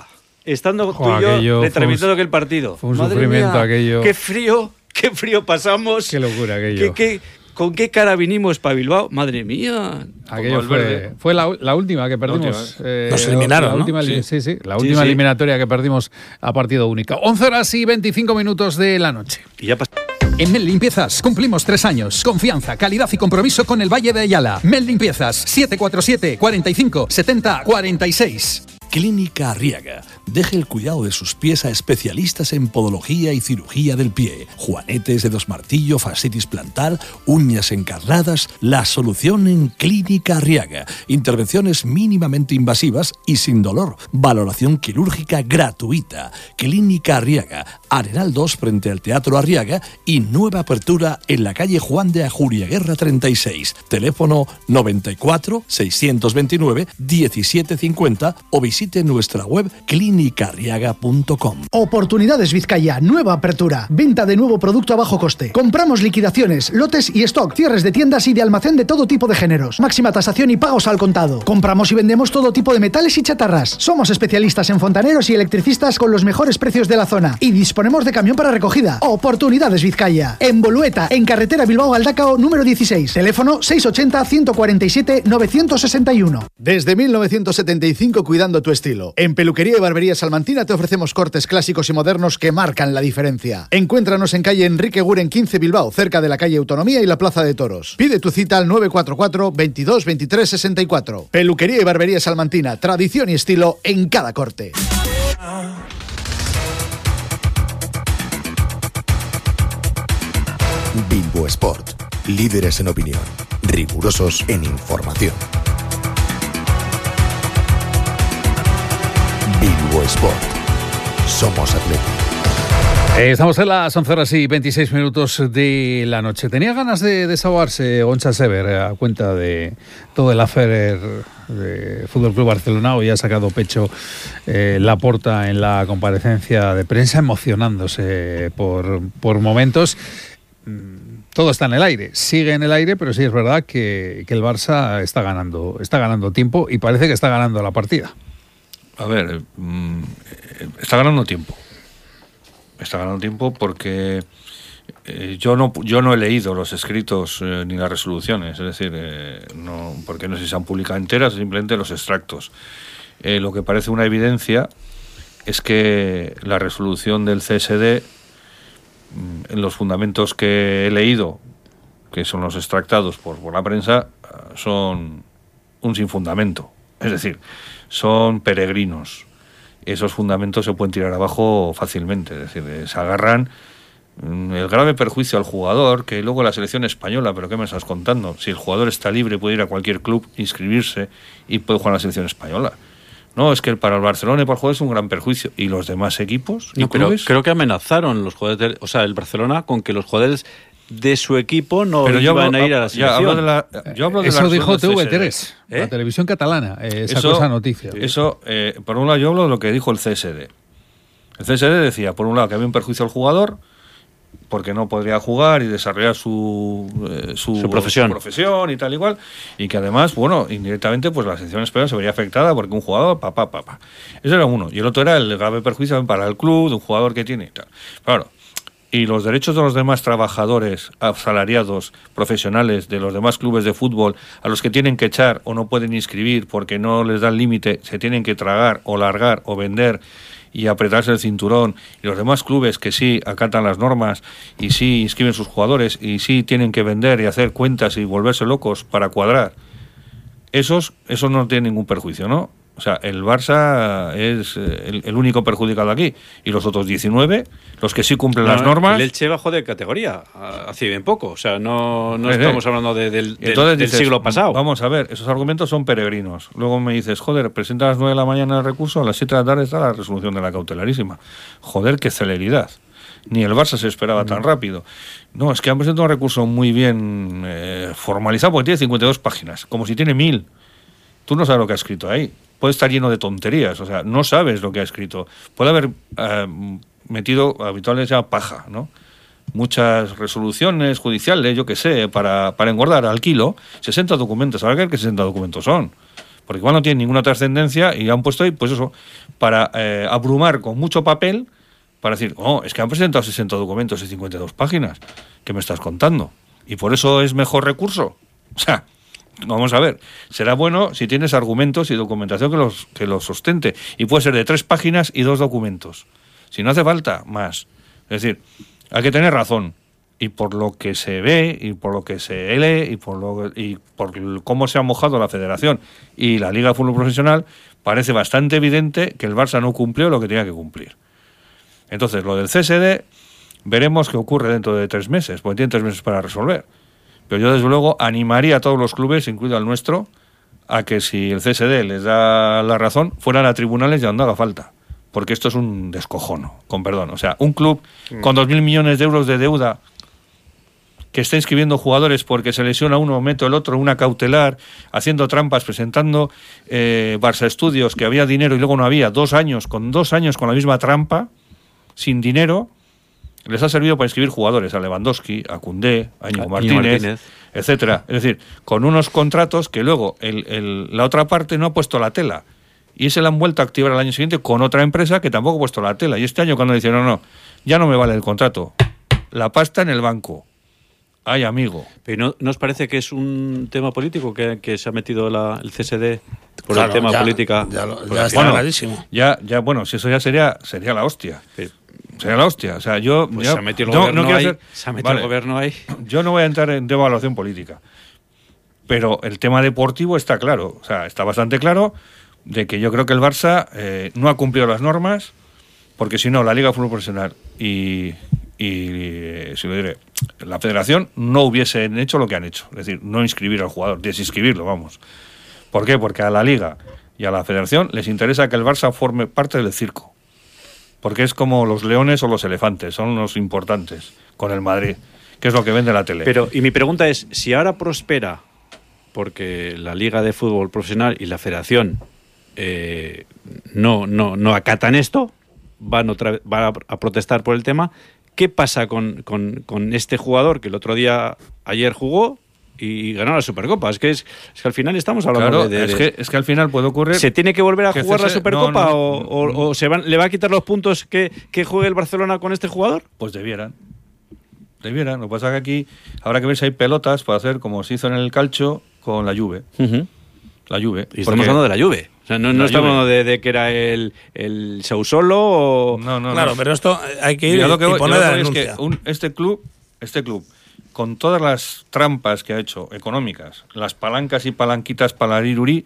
estando Joder, tú y yo aquello retransmitiendo aquel partido. Fue un Madre sufrimiento mía, aquello. Qué frío, qué frío pasamos. Qué locura aquello. Qué, qué, ¿Con qué cara vinimos para Bilbao? Madre mía. Aquello fue, fue la, la última que perdimos. Última, eh, Nos eliminaron, la ¿no? Última, sí. sí, sí, la última sí, sí. eliminatoria que perdimos a partido único. once horas y veinticinco minutos de la noche. Y ya pasó. En Mel Limpiezas cumplimos tres años. Confianza, calidad y compromiso con el Valle de Ayala. Mel Limpiezas, siete cuatro siete, cuarenta y cinco, setenta, cuarenta y seis. Clínica Arriaga. Deje el cuidado de sus pies a especialistas en podología y cirugía del pie. Juanetes, dedos martillo, fascitis plantar, uñas encarnadas. La solución en Clínica Arriaga. Intervenciones mínimamente invasivas y sin dolor. Valoración quirúrgica gratuita. Clínica Arriaga. Arenal dos frente al Teatro Arriaga y nueva apertura en la calle Juan de Ajuriaguerra treinta y seis. Teléfono noventa y cuatro, seiscientos veintinueve, diecisiete cincuenta o visite nuestra web clínica arriaga punto com. Oportunidades Vizcaya, nueva apertura. Venta de nuevo producto a bajo coste. Compramos liquidaciones, lotes y stock, cierres de tiendas y de almacén de todo tipo de géneros. Máxima tasación y pagos al contado. Compramos y vendemos todo tipo de metales y chatarras. Somos especialistas en fontaneros y electricistas con los mejores precios de la zona. Y disponemos de camión para recogida. Oportunidades Vizcaya. En Bolueta, en carretera Bilbao-Galdacao número dieciséis. Teléfono seiscientos ochenta, ciento cuarenta y siete, novecientos sesenta y uno. Desde mil novecientos setenta y cinco cuidando tu estilo. En Peluquería y Barbería Salmantina te ofrecemos cortes clásicos y modernos que marcan la diferencia. Encuéntranos en calle Enrique Guren quince Bilbao, cerca de la calle Autonomía y la Plaza de Toros. Pide tu cita al nueve cuatro cuatro, veintidós, veintitrés, sesenta y cuatro. Peluquería y Barbería Salmantina, tradición y estilo en cada corte. Bilbo Sport, líderes en opinión, rigurosos en información. Bilbo Sport. Somos Atleti. Estamos en las once horas y veintiséis minutos de la noche. Tenía ganas de desahogarse Goncha Sever a cuenta de todo el affair de Fútbol Club Barcelona. Hoy ha sacado pecho eh, Laporta en la comparecencia de prensa, emocionándose por, por momentos. Todo está en el aire, sigue en el aire, pero sí es verdad que, que el Barça está ganando, está ganando tiempo y parece que está ganando la partida. A ver, está ganando tiempo. Está ganando tiempo porque eh, yo no yo no he leído los escritos eh, ni las resoluciones, es decir, eh, no porque no sé si se han publicado enteras, simplemente los extractos. Eh, lo que parece una evidencia es que la resolución del C S D, en los fundamentos que he leído, que son los extractados por, por la prensa, son un sin fundamento. Es decir, son peregrinos. Esos fundamentos se pueden tirar abajo fácilmente. Es decir, se agarran el grave perjuicio al jugador, que luego la selección española, pero ¿qué me estás contando? Si el jugador está libre, puede ir a cualquier club, inscribirse y puede jugar a la selección española. No, es que para el Barcelona y para el jugador es un gran perjuicio. ¿Y los demás equipos y no, clubes? Pero creo que amenazaron los jugadores, de, o sea, el Barcelona con que los jugadores de su equipo no pero iban hablo, a ir a la selección. Hablo de la, yo hablo de eso la dijo T V C S D. tres, ¿Eh? la televisión catalana, eh, sacó eso, esa noticia. Eso, eh, por un lado, yo hablo de lo que dijo el C S D. El C S D decía, por un lado, que había un perjuicio al jugador porque no podría jugar y desarrollar su, eh, su, su, profesión. su profesión y tal igual, y que además, bueno, indirectamente, pues la selección española se vería afectada porque un jugador, papá, papá. Eso era uno. Y el otro era el grave perjuicio para el club de un jugador que tiene y tal. Claro. Y los derechos de los demás trabajadores, asalariados, profesionales de los demás clubes de fútbol, a los que tienen que echar o no pueden inscribir porque no les dan límite, se tienen que tragar o largar o vender y apretarse el cinturón, y los demás clubes que sí acatan las normas y sí inscriben sus jugadores y sí tienen que vender y hacer cuentas y volverse locos para cuadrar, esos, esos no tienen ningún perjuicio, ¿no? O sea, el Barça es el, el único perjudicado aquí. Y los otros diecinueve, los que sí cumplen no, las normas... El Elche bajó de categoría hace bien poco. O sea, no, no estamos hablando de, del, del, Entonces del dices, siglo pasado. Vamos a ver, esos argumentos son peregrinos. Luego me dices, joder, presenta a las nueve de la mañana el recurso, a las siete de la tarde está la resolución de la cautelarísima. Joder, qué celeridad. Ni el Barça se esperaba mm. tan rápido. No, es que han presentado un recurso muy bien eh, formalizado porque tiene cincuenta y dos páginas, como si tiene mil. Tú no sabes lo que ha escrito ahí. Puede estar lleno de tonterías, o sea, no sabes lo que ha escrito. Puede haber eh, metido, habitualmente se llama paja, ¿no? Muchas resoluciones judiciales, yo qué sé, para, para engordar al kilo, sesenta documentos. ¿Sabes qué sesenta documentos son? porque igual no tienen ninguna trascendencia y han puesto ahí, pues eso, para eh, abrumar con mucho papel, para decir, oh, es que han presentado sesenta documentos de cincuenta y dos páginas, ¿qué me estás contando? Y por eso es mejor recurso. O sea, vamos a ver, será bueno si tienes argumentos y documentación que los, que los sustente, y puede ser de tres páginas y dos documentos. Si no hace falta, más. Es decir, hay que tener razón. Y por lo que se ve, y por lo que se lee, y por lo y por cómo se ha mojado la Federación y la Liga de Fútbol Profesional, parece bastante evidente que el Barça no cumplió lo que tenía que cumplir. Entonces, lo del C S D, veremos qué ocurre dentro de tres meses, porque tienen tres meses para resolver. Pero yo, desde luego, animaría a todos los clubes, incluido al nuestro, a que si el C S D les da la razón, fueran a tribunales y donde haga falta. Porque esto es un descojono, con perdón. O sea, un club mm. con dos mil millones de euros de deuda, que está inscribiendo jugadores porque se lesiona uno, mete el otro, una cautelar, haciendo trampas, presentando eh, Barça Estudios, que había dinero y luego no había, dos años, con dos años con la misma trampa, sin dinero, les ha servido para inscribir jugadores, a Lewandowski, a Koundé, a Íñigo Martínez, Martínez, etcétera. Es decir, con unos contratos que luego el, el, la otra parte no ha puesto la tela, y se la han vuelto a activar al año siguiente con otra empresa que tampoco ha puesto la tela. Y este año, cuando dicen, no, no, ya no me vale el contrato, la pasta en el banco. Ay, amigo. Pero ¿no, ¿no os parece que es un tema político que, que se ha metido la, el C S D por claro, el tema ya, política? Ya, lo, ya ya está bueno, clarísimo. Ya, ya, bueno, si eso ya sería sería la hostia. Sí. Sería la hostia. O sea, yo... Pues yo se ha metido el no, gobierno no quiero ahí. hacer, Se ha metido vale, el gobierno ahí. Yo no voy a entrar en devaluación política. Pero el tema deportivo está claro. O sea, está bastante claro de que yo creo que el Barça eh, no ha cumplido las normas, porque si no, la Liga de Fútbol Profesional y... y si lo diré, la Federación no hubiesen hecho lo que han hecho, es decir, no inscribir al jugador, desinscribirlo, vamos. ¿Por qué? Porque a la Liga y a la Federación les interesa que el Barça forme parte del circo, porque es como los leones o los elefantes, son los importantes con el Madrid, que es lo que vende la tele. Pero, y mi pregunta es, si ahora prospera, porque la Liga de Fútbol Profesional y la Federación eh, no, no, no acatan esto, van, otra, van a, a protestar por el tema, ¿qué pasa con, con, con este jugador que el otro día, ayer jugó y ganó la Supercopa? Es que, es, es que al final estamos hablando claro, de, de, es, que, es que al final puede ocurrir... ¿Se tiene que volver a jugar C S, la Supercopa no, no, o, o, o se van, le va a quitar los puntos que, que juegue el Barcelona con este jugador? Pues debieran. Debieran. Lo que pasa es que aquí habrá que ver si hay pelotas para hacer como se hizo en el calcio con la Juve. Uh-huh. La Juve. Y estamos hablando de la Juve. O sea, no, no estamos hablando de, de que era el, el Sausolo o... No, no, claro, no. pero esto hay que ir Mira, lo que y voy, poner la es denuncia. que un, este club, este club, con todas las trampas que ha hecho económicas, las palancas y palanquitas para la Iruri,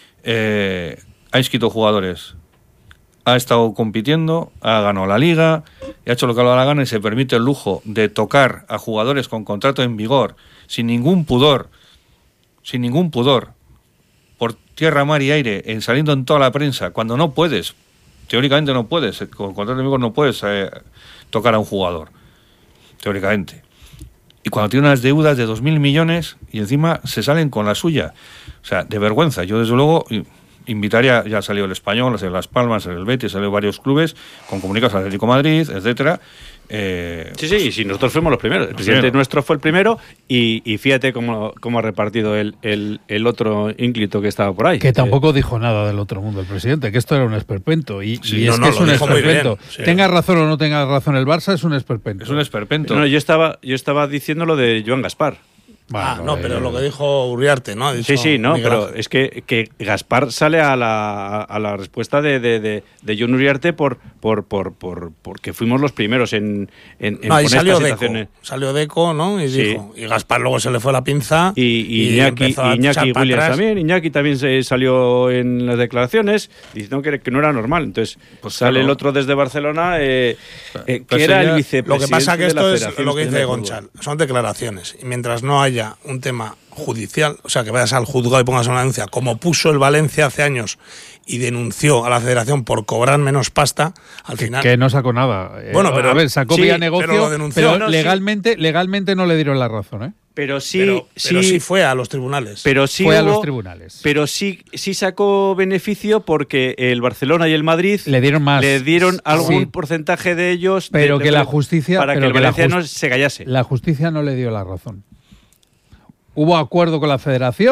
eh, ha inscrito jugadores, ha estado compitiendo, ha ganado la Liga, y ha hecho lo que le da la gana y se permite el lujo de tocar a jugadores con contrato en vigor, sin ningún pudor, sin ningún pudor, por tierra, mar y aire, en saliendo en toda la prensa, cuando no puedes, teóricamente no puedes, con contrato en vigor no puedes eh, tocar a un jugador, teóricamente. Y cuando tiene unas deudas de dos mil millones y encima se salen con la suya. O sea, de vergüenza. Yo, desde luego, invitaría, ya salió el Español, salió Las Palmas, salió el Betis, salió varios clubes con comunicados al Atlético de Madrid, etcétera. Eh, sí, sí, sí, nosotros fuimos los primeros. El presidente primero. nuestro fue el primero y, y fíjate cómo, cómo ha repartido el, el, el otro ínclito que estaba por ahí. Que tampoco eh, dijo nada del otro mundo el presidente, que esto era un esperpento. Y, sí, y no, es no, que es un esperpento. Bien, sí. Tenga razón o no tenga razón el Barça, es un esperpento. Es un esperpento. No, yo estaba, yo estaba diciendo lo de Joan Gaspar. Bueno, ah, no, pero lo que dijo Uriarte, ¿no? Ha dicho sí, sí, no, Miguel pero Ángel. es que, que Gaspar sale a la, a la respuesta de, de, de, de John Uriarte por, por, por, por, porque fuimos los primeros en, en, en no, ahí poner salió estas Deco, situaciones. Salió Deco, ¿no? Y sí. dijo, y Gaspar luego se le fue la pinza y, y, y Iñaki, Iñaki Williams también, Iñaki también se salió en las declaraciones diciendo que, que no era normal. Entonces pues sale claro. el otro desde Barcelona, eh, eh, que era el vicepresidente. Lo que pasa que esto es lo que dice de Gonchal, son declaraciones y mientras no haya un tema judicial, o sea, que vayas al juzgado y pongas una denuncia, como puso el Valencia hace años y denunció a la Federación por cobrar menos pasta, al que, final... Que no sacó nada. Bueno, pero... A ver, sacó sí, vía negocio, pero, lo denunció. pero no, legalmente, sí. legalmente no le dieron la razón, ¿eh? Pero sí, pero, sí, pero sí fue a los tribunales. Pero sí fue hubo, a los tribunales. Pero sí, sí sacó beneficio porque el Barcelona y el Madrid le dieron más. Le dieron algún sí. porcentaje de ellos. Pero de, que de, la justicia. Para pero que el que Valencia la no se callase. La justicia no le dio la razón. Hubo acuerdo con la Federación,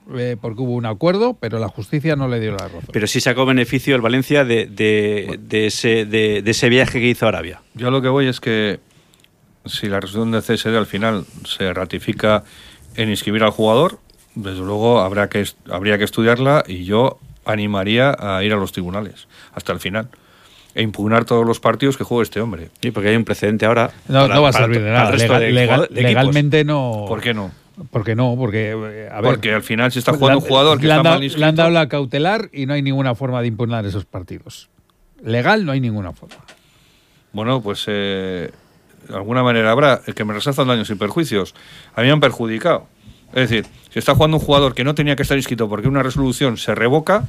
eh, porque hubo un acuerdo, pero la justicia no le dio la razón. Pero sí sacó beneficio el Valencia de, de, bueno. de, ese, de, de ese viaje que hizo a Arabia. Yo lo que voy es que si la resolución del C S D al final se ratifica en inscribir al jugador, desde luego habrá que, habría que estudiarla, y yo animaría a ir a los tribunales hasta el final e impugnar todos los partidos que juegue este hombre. Sí, porque hay un precedente ahora. No, para, no va a servir de nada. Legal, de, legal, de legalmente no. ¿Por qué no? Porque no, porque a ver, porque al final si está jugando la, un jugador que está da, mal inscrito, le han dado la cautelar y no hay ninguna forma de impugnar esos partidos. Legal no hay ninguna forma. Bueno, pues eh, de alguna manera habrá el que me resazan daños y perjuicios. A mí me han perjudicado. Es decir, si está jugando un jugador que no tenía que estar inscrito porque una resolución se revoca,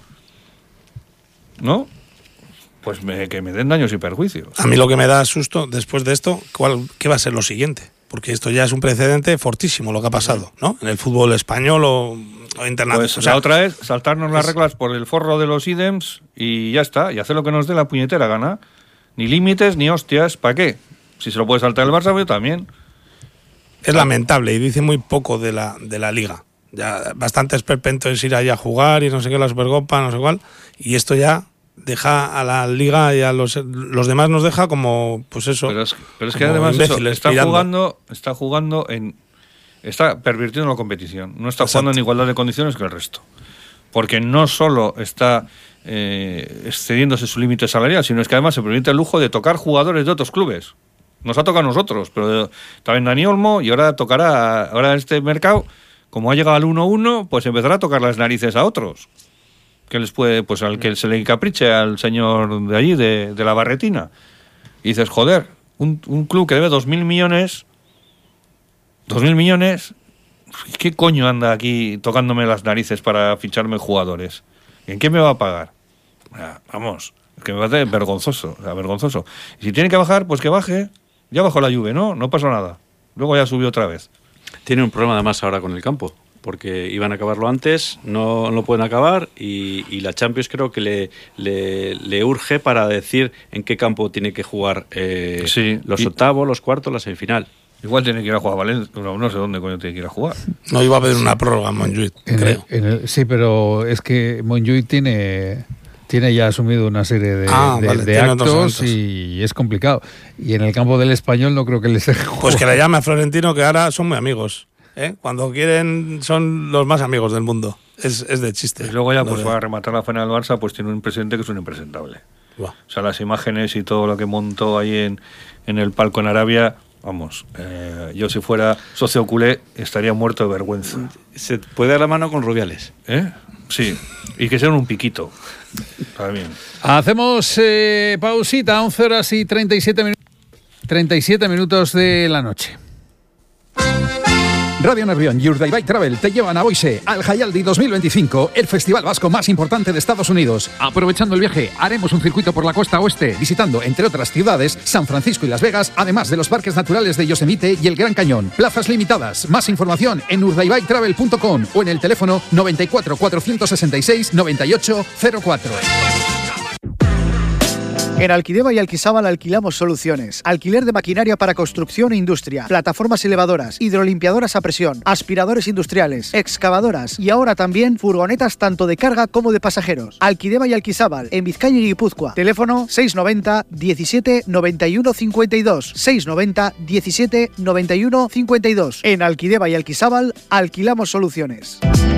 ¿no? Pues me, que me den daños y perjuicios. A mí lo que me da susto después de esto, ¿cuál, ¿qué va a ser lo siguiente? Porque esto ya es un precedente fortísimo lo que ha pasado, ¿no? En el fútbol español o, o internacional. Pues o sea, la otra es saltarnos las reglas por el forro de los ídems y ya está, y hacer lo que nos dé la puñetera gana. Ni límites ni hostias, ¿para qué? Si se lo puede saltar el Barça, yo también. Es lamentable y dice muy poco de la, de la Liga. Ya bastante esperpento es ir allá a jugar y no sé qué, la Supercopa, no sé cuál, y esto ya deja a la Liga y a los, los demás nos deja como, pues eso. Pero es, pero es que además eso, está jugando, está jugando en, está pervirtiendo la competición. No está Exacto. jugando en igualdad de condiciones que el resto, porque no solo está eh, excediéndose su límite salarial, sino es que además se permite el lujo de tocar jugadores de otros clubes. Nos ha tocado a nosotros, pero también Dani Olmo, y ahora tocará, ahora este mercado, como ha llegado al uno uno, pues empezará a tocar las narices a otros. Que les puede, pues al que se le encapriche al señor de allí, de, de la Barretina. Y dices, joder, un, un club que debe dos mil millones, dos mil millones, ¿qué coño anda aquí tocándome las narices para ficharme jugadores? ¿Y en qué me va a pagar? Vamos, es que me parece vergonzoso, o sea, vergonzoso. Y si tiene que bajar, pues que baje. Ya bajó la Juve, ¿no? No pasa nada. Luego ya subió otra vez. Tiene un problema además ahora con el campo, porque iban a acabarlo antes, no lo pueden acabar, y, y la Champions creo que le, le, le urge para decir en qué campo tiene que jugar eh, sí, los y... octavos, los cuartos, la semifinal. Igual tiene que ir a jugar a Valencia, no, no sé dónde coño tiene que ir a jugar. No, iba a haber una prórroga en Montjuïc, creo. El, en el, sí, pero es que Montjuïc tiene... tiene ya asumido una serie de, ah, de, vale, de actos y es complicado. Y en el campo del Español no creo que les deje jugar. Pues que le llame a Florentino, que ahora son muy amigos. ¿eh? Cuando quieren son los más amigos del mundo. Es, es de chiste. Y luego ya pues va a rematar la final del Barça, pues tiene un presidente que es un impresentable. Wow. O sea, las imágenes y todo lo que montó ahí en, en el palco en Arabia, vamos, eh, yo si fuera socio culé estaría muerto de vergüenza. ¿Se puede dar la mano con Rubiales? ¿Eh? Sí, y que sea un piquito. Está bien. Hacemos eh, pausita, once horas y treinta y siete minutos, treinta y siete minutos de la noche. Radio Nervión y Urdaibai Travel te llevan a Boise, al Jaialdi dos mil veinticinco, el festival vasco más importante de Estados Unidos. Aprovechando el viaje, haremos un circuito por la costa oeste, visitando, entre otras ciudades, San Francisco y Las Vegas, además de los parques naturales de Yosemite y el Gran Cañón. Plazas limitadas. Más información en urdaibai travel punto com o en el teléfono noventa y cuatro, cuatrocientos sesenta y seis, noventa y ocho cero cuatro. En Alquideva y Alquizábal alquilamos soluciones. Alquiler de maquinaria para construcción e industria, plataformas elevadoras, hidrolimpiadoras a presión, aspiradores industriales, excavadoras y ahora también furgonetas tanto de carga como de pasajeros. Alquideva y Alquizábal, en Vizcaya y Guipúzcoa. Teléfono seiscientos noventa, diecisiete, noventa y uno cincuenta y dos. seiscientos noventa, diecisiete, noventa y uno cincuenta y dos. En Alquideva y Alquizábal alquilamos soluciones.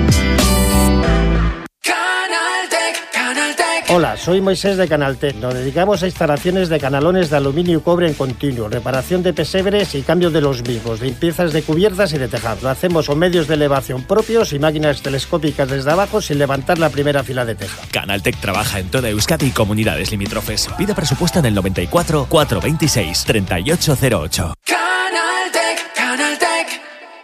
Hola, soy Moisés de Canaltech. Nos dedicamos a instalaciones de canalones de aluminio y cobre en continuo, reparación de pesebres y cambio de los mismos, limpiezas de cubiertas y de tejados. Lo hacemos con medios de elevación propios y máquinas telescópicas desde abajo sin levantar la primera fila de teja. Canaltech trabaja en toda Euskadi y comunidades limítrofes. Pide presupuesto en el noventa y cuatro, cuatrocientos veintiséis, treinta y ocho cero ocho. Canaltech, Canaltech.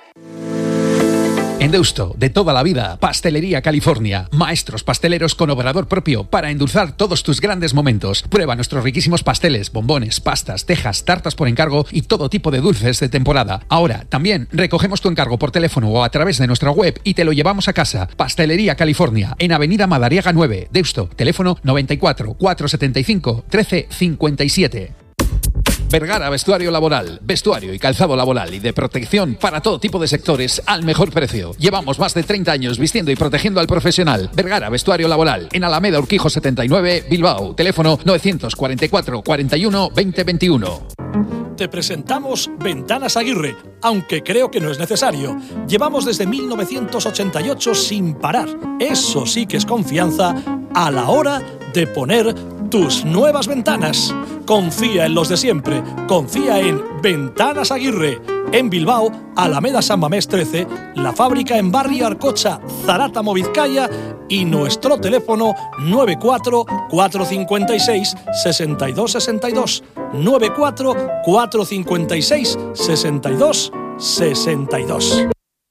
En Deusto, de toda la vida, Pastelería California. Maestros pasteleros con obrador propio para endulzar todos tus grandes momentos. Prueba nuestros riquísimos pasteles, bombones, pastas, tejas, tartas por encargo y todo tipo de dulces de temporada. Ahora, también recogemos tu encargo por teléfono o a través de nuestra web y te lo llevamos a casa. Pastelería California, en Avenida Madariaga nueve, Deusto. Teléfono noventa y cuatro, cuatrocientos setenta y cinco, trece cincuenta y siete. Vergara Vestuario Laboral, vestuario y calzado laboral y de protección para todo tipo de sectores al mejor precio. Llevamos más de treinta años vistiendo y protegiendo al profesional. Vergara Vestuario Laboral, en Alameda Urquijo setenta y nueve, Bilbao. Teléfono novecientos cuarenta y cuatro, cuarenta y uno, veinte veintiuno. Te presentamos Ventanas Aguirre, aunque creo que no es necesario. Llevamos desde mil novecientos ochenta y ocho sin parar. Eso sí que es confianza a la hora de poner tus nuevas ventanas. Confía en los de siempre. Confía en Ventanas Aguirre. En Bilbao, Alameda San Mamés trece, la fábrica en Barrio Arcocha, Zarátamo, Vizcaya, y nuestro teléfono nueve cuatro cuatro cinco seis, seis dos seis dos. nueve cuatro cuatro cinco seis, seis dos seis dos.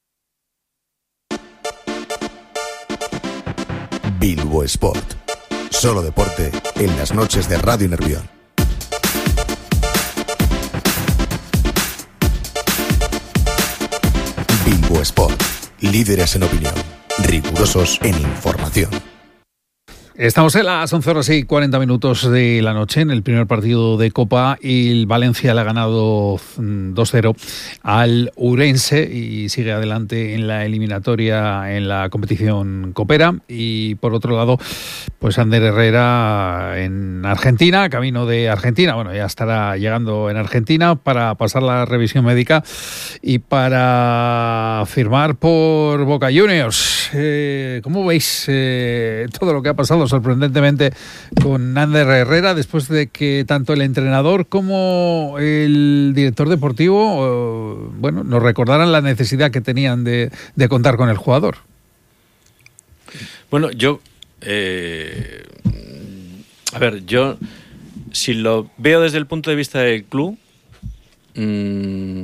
Bilbo Sport. Solo deporte en las noches de Radio Nervión. Bilbo Sport. Líderes en opinión. Rigurosos en información. Estamos en las once horas y cuarenta minutos de la noche en el primer partido de Copa y el Valencia le ha ganado dos cero al Ourense y sigue adelante en la eliminatoria en la competición copera. Y por otro lado, pues Ander Herrera en Argentina, camino de Argentina, bueno, ya estará llegando en Argentina para pasar la revisión médica y para firmar por Boca Juniors. Eh, ¿Cómo veis eh, todo lo que ha pasado sorprendentemente con Ander Herrera después de que tanto el entrenador como el director deportivo eh, bueno, nos recordaran la necesidad que tenían de, de contar con el jugador? Bueno, yo eh, a ver, yo si lo veo desde el punto de vista del club, mmm,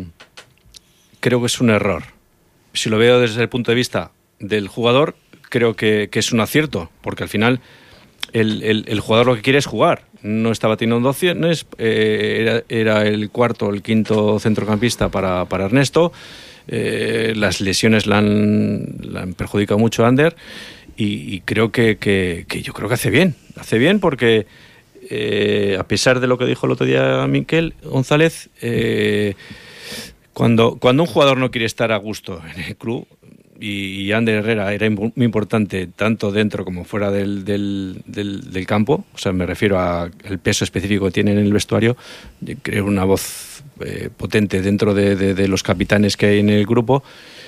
creo que es un error. Si lo veo desde el punto de vista del jugador, creo que, que es un acierto, porque al final el, el, el jugador lo que quiere es jugar. No estaba teniendo opciones, eh, era, era el cuarto o el quinto centrocampista para, para Ernesto, eh, las lesiones la han, la han perjudicado mucho a Ander y, y creo que, que, que yo creo que hace bien, hace bien porque eh, a pesar de lo que dijo el otro día Miquel González, eh, cuando, cuando un jugador no quiere estar a gusto en el club, y Ander Herrera era muy importante tanto dentro como fuera del, del, del, del campo, o sea, me refiero al peso específico que tiene en el vestuario, creo una voz eh, potente dentro de, de, de los capitanes que hay en el grupo.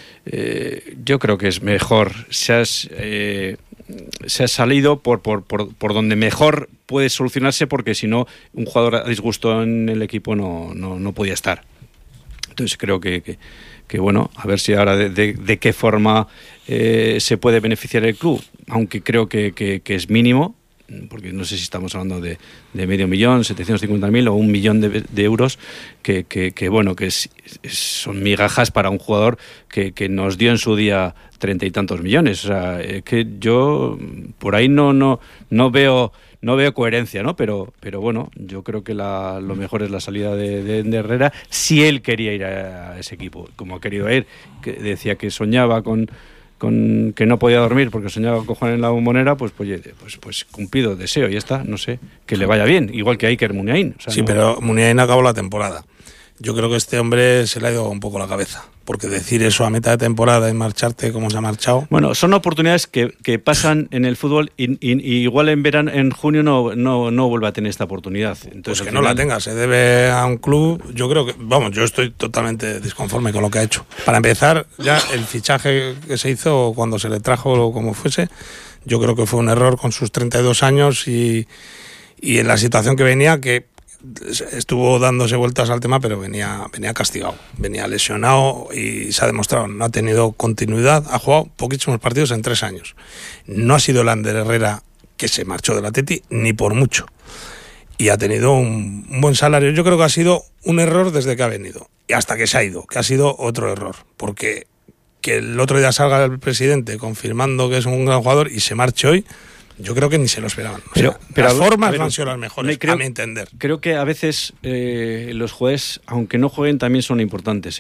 Eh, yo creo que es mejor, se has, eh, se ha salido por, por, por, por donde mejor puede solucionarse, porque si no, un jugador a disgusto en el equipo no, no, no podía estar. Entonces creo que, que que bueno, a ver si ahora de, de, de qué forma eh, se puede beneficiar el club, aunque creo que, que, que es mínimo, porque no sé si estamos hablando de, de medio millón, setecientos cincuenta mil o un millón de, de euros, que, que, que bueno, que es, es, son migajas para un jugador que, que nos dio en su día treinta y tantos millones. O sea, es que yo por ahí no, no, no veo... No veo coherencia, ¿no? Pero, pero bueno, yo creo que la, lo mejor es la salida de, de, de Herrera, si él quería ir a, a ese equipo, como ha querido ir, que decía que soñaba con, con que no podía dormir porque soñaba con Juan en la Bombonera, pues, pues, pues, pues cumplido deseo, ya está, no sé, que le vaya bien, igual que a Iker Muniain. O sea, sí, no... pero Muniain acabó la temporada. Yo creo que este hombre se le ha ido un poco la cabeza, porque decir eso a mitad de temporada y marcharte como se ha marchado... Bueno, son oportunidades que, que pasan en el fútbol y, y, y igual en verano, en junio no, no, no vuelve a tener esta oportunidad. Entonces, pues que final... no la tenga, se debe a un club, yo creo que, vamos, yo estoy totalmente disconforme con lo que ha hecho. Para empezar, ya el fichaje que se hizo cuando se le trajo como fuese, yo creo que fue un error con sus treinta y dos años y, y en la situación que venía, que estuvo dándose vueltas al tema, pero venía, venía castigado, venía lesionado y se ha demostrado, no ha tenido continuidad, ha jugado poquísimos partidos en tres años. No ha sido el Ander Herrera que se marchó del Atleti, ni por mucho. Y ha tenido un, un buen salario. Yo creo que ha sido un error desde que ha venido y hasta que se ha ido, que ha sido otro error, porque que el otro día salga el presidente confirmando que es un gran jugador y se marche hoy, yo creo que ni se lo esperaban. O pero, sea, pero las ver, formas ver, no han sido las mejores, creo, a mi entender. Creo que a veces eh, los jueces, aunque no jueguen, también son importantes, ¿eh?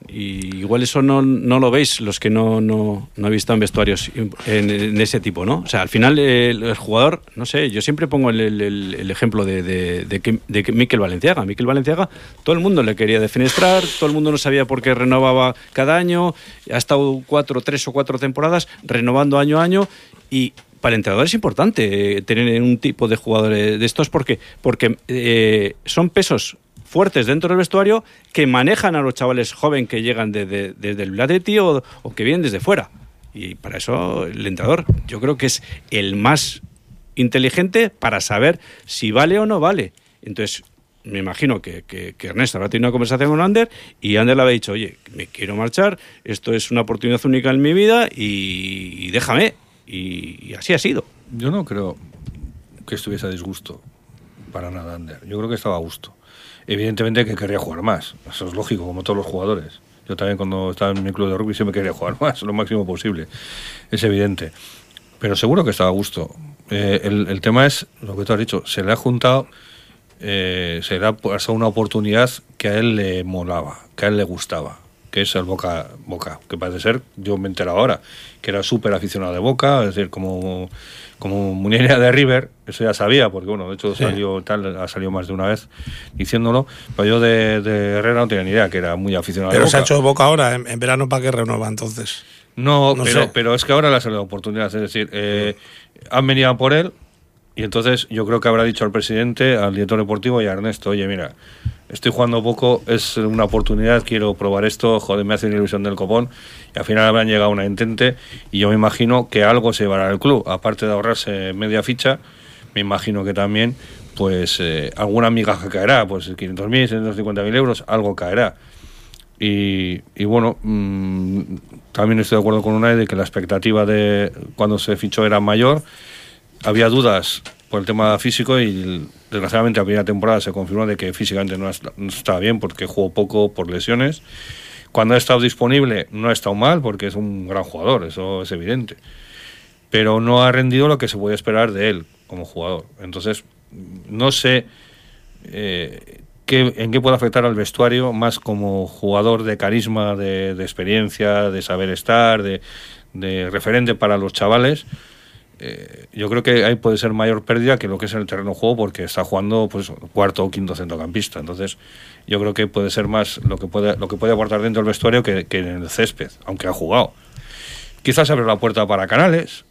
Y igual eso no, no lo veis los que no, no, no habéis estado en vestuarios en, en ese tipo, ¿no? O sea, al final eh, el jugador, no sé, yo siempre pongo el, el, el ejemplo de, de, de, de que Mikel Valenciaga. Mikel Valenciaga, todo el mundo le quería defenestrar, todo el mundo no sabía por qué renovaba cada año, ha estado cuatro, tres o cuatro temporadas renovando año a año, y para el entrenador es importante eh, tener un tipo de jugadores de estos porque, porque eh, son pesos fuertes dentro del vestuario que manejan a los chavales jóvenes que llegan desde de, de, el Atleti o, o que vienen desde fuera. Y para eso el entrenador yo creo que es el más inteligente para saber si vale o no vale. Entonces me imagino que, que, que Ernesto habrá tenido una conversación con Ander y Ander le había dicho, oye, me quiero marchar, esto es una oportunidad única en mi vida y, y déjame. Y, y así ha sido. Yo no creo que estuviese a disgusto para nada Ander. Yo creo que estaba a gusto. Evidentemente que querría jugar más, eso es lógico, como todos los jugadores. Yo también cuando estaba en mi club de rugby siempre quería jugar más, lo máximo posible, es evidente. Pero seguro que estaba a gusto. Eh, el, el tema es, lo que tú has dicho, se le ha juntado, eh, se le ha pasado una oportunidad que a él le molaba, que a él le gustaba, que es el Boca, Boca que parece ser, yo me entero ahora, que era súper aficionado de Boca, es decir, como... como Muniera de River, eso ya sabía, porque bueno, de hecho sí. salió tal, ha salido más de una vez diciéndolo, pero yo de, de Herrera no tenía ni idea, que era muy aficionado pero de Boca. Pero se ha hecho Boca ahora, en, en verano, ¿para qué renueva entonces? No, no pero, sé. pero es que ahora le ha salido la oportunidad, es decir, eh, han venido a por él, y entonces yo creo que habrá dicho al presidente, al director deportivo y a Ernesto, oye, mira, estoy jugando poco, es una oportunidad, quiero probar esto, joder, me hace una ilusión del copón, y al final habrán llegado a una intente, y yo me imagino que algo se llevará al club, aparte de ahorrarse media ficha, me imagino que también, pues, eh, alguna migaja caerá, pues quinientos mil, ciento cincuenta mil euros, algo caerá. Y, y bueno, mmm, también estoy de acuerdo con Unai de que la expectativa de cuando se fichó era mayor, había dudas por el tema físico y desgraciadamente la primera temporada se confirmó de que físicamente no, no estaba bien porque jugó poco por lesiones. Cuando ha estado disponible no ha estado mal porque es un gran jugador, eso es evidente, pero no ha rendido lo que se podía esperar de él como jugador. Entonces no sé eh, qué, en qué puede afectar al vestuario más como jugador de carisma, de, de experiencia, de saber estar, de, de referente para los chavales. Eh, yo creo que ahí puede ser mayor pérdida que lo que es en el terreno de juego porque está jugando pues cuarto o quinto centrocampista. Entonces yo creo que puede ser más lo que puede lo que puede aportar dentro del vestuario que, que en el césped, aunque ha jugado. Quizás abre la puerta para Canales.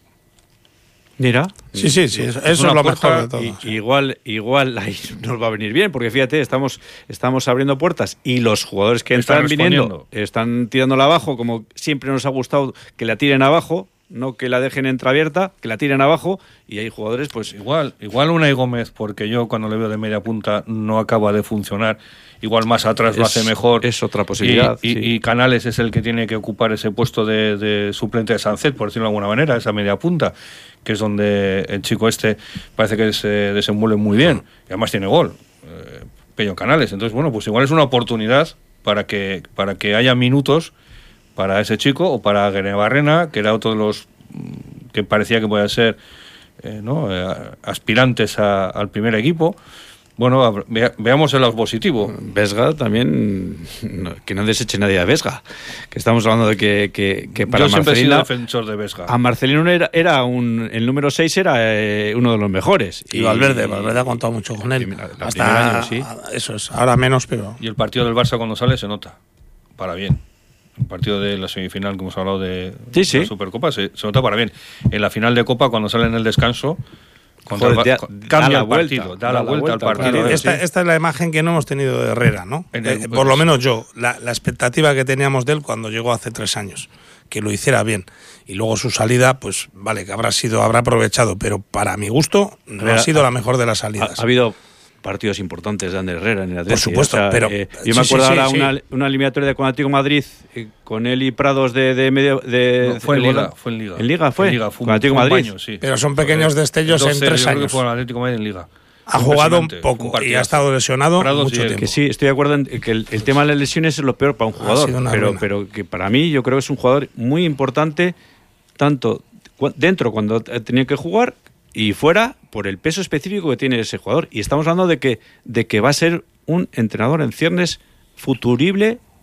Mira, sí, sí, sí, eso es, es lo mejor de todo. Y, igual, igual ahí nos va a venir bien, porque fíjate, estamos, estamos abriendo puertas y los jugadores que están, están viniendo están tirándola abajo, como siempre nos ha gustado que la tiren abajo. No que la dejen entreabierta, que la tiren abajo y hay jugadores, pues igual, igual Unai Gómez, porque yo cuando le veo de media punta no acaba de funcionar, igual más atrás es, lo hace mejor. Es otra posibilidad. Y, sí. y, y Canales es el que tiene que ocupar ese puesto de, de suplente de Sancet, por decirlo de alguna manera, esa media punta, que es donde el chico este parece que se desenvuelve muy bien y además tiene gol, eh, Pello Canales. Entonces, bueno, pues igual es una oportunidad para que, para que haya minutos para ese chico o para Guenebarrena, que era otro de los que parecía que podía ser eh, ¿no? eh, aspirantes a, al primer equipo. Bueno, ve, veamos el lado positivo. Vesga también, no, que no deseche nadie a Vesga, que estamos hablando de que, que, que para Yo siempre Marcelino, he sido defensor de Vesga. A Marcelino era, era un, el número seis era eh, uno de los mejores. Y, y Valverde, Valverde ha contado mucho con él. La, la Hasta año, sí. Eso es, ahora menos, pero... Y el partido del Barça cuando sale se nota, para bien. El partido de la semifinal que hemos hablado de, sí, sí. de la Supercopa se, se nota para bien. En la final de Copa, cuando sale en el descanso, Joder, el, da, cambia da el partido, vuelta, da, da la vuelta, vuelta al partido. Claro, esta, esta es la imagen que no hemos tenido de Herrera, ¿no? El, eh, pues, por lo menos yo, la, la expectativa que teníamos de él cuando llegó hace tres años, que lo hiciera bien. Y luego su salida, pues vale, que habrá sido, habrá aprovechado, pero para mi gusto no Herrera, ha sido la mejor de las salidas. Ha, ha habido partidos importantes de Ander Herrera en el Atlético. Por supuesto, o sea, pero... Eh, yo me sí, acuerdo sí, ahora sí, una, sí. una eliminatoria de con Atlético Madrid, eh, con él y Prados de, de medio... De, no, fue en de Liga, fue en Liga. ¿En Liga fue? En Liga, fue con Atlético un, Madrid. Baño, sí. Pero son pequeños destellos en tres yo años. Creo que fue en Atlético Madrid en Liga. Ha jugado un poco un y ha estado lesionado Prados mucho tiempo. Que sí, estoy de acuerdo en que el, el tema de las lesiones es lo peor para un jugador, pero, pero que para mí yo creo que es un jugador muy importante, tanto dentro cuando tenía que jugar y fuera por el peso específico que tiene ese jugador. Y estamos hablando de que, de que va a ser un entrenador en ciernes futurible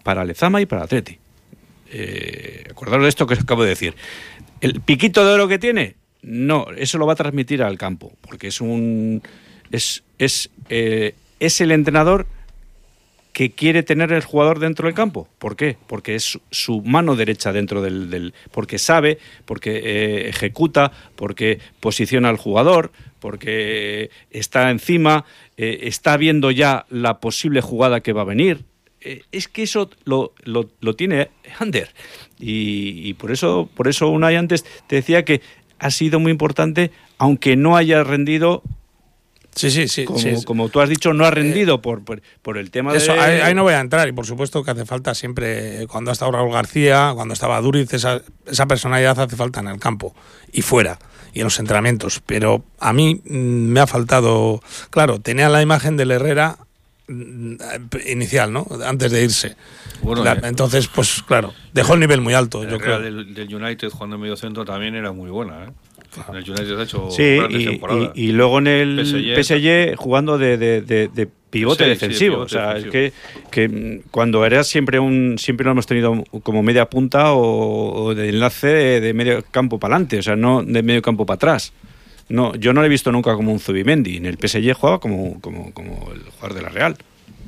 para Lezama y para Atleti. Eh, acordaros de esto que os acabo de decir. ¿El piquito de oro que tiene? No, eso lo va a transmitir al campo, porque es un es es eh, es el entrenador que quiere tener el jugador dentro del campo. ¿Por qué? Porque es su mano derecha dentro del... del porque sabe, porque eh, ejecuta, porque posiciona al jugador, porque está encima, eh, está viendo ya la posible jugada que va a venir. Eh, es que eso lo, lo, lo tiene Ander. Y, y por eso, por eso Unai antes te decía que ha sido muy importante, aunque no haya rendido... Sí, sí, sí. Como, sí. como tú has dicho, no ha rendido por, por, por el tema Eso, de... Ahí, ahí no voy a entrar, y por supuesto que hace falta siempre, cuando ha estado Raúl García, cuando estaba Duriz, esa, esa personalidad hace falta en el campo y fuera, y en los entrenamientos. Pero a mí mmm, me ha faltado... Claro, tenía la imagen del Herrera mmm, inicial, ¿no? Antes de irse. Bueno, la, eh, entonces, pues claro, dejó el nivel muy alto, yo creo. Del, del United jugando en medio centro también era muy buena, ¿eh? En el United ha hecho sí, y, y, y luego en el P S G, P S G jugando de, de, de, de pivote sí, defensivo. Sí, pivote o sea, defensivo. Es que, que cuando eras siempre un siempre lo hemos tenido como media punta o, o de enlace de, de medio campo para adelante, o sea, no de medio campo para atrás. No, yo no lo he visto nunca como un Zubimendi. En el P S G jugaba como, como, como el jugador de la Real.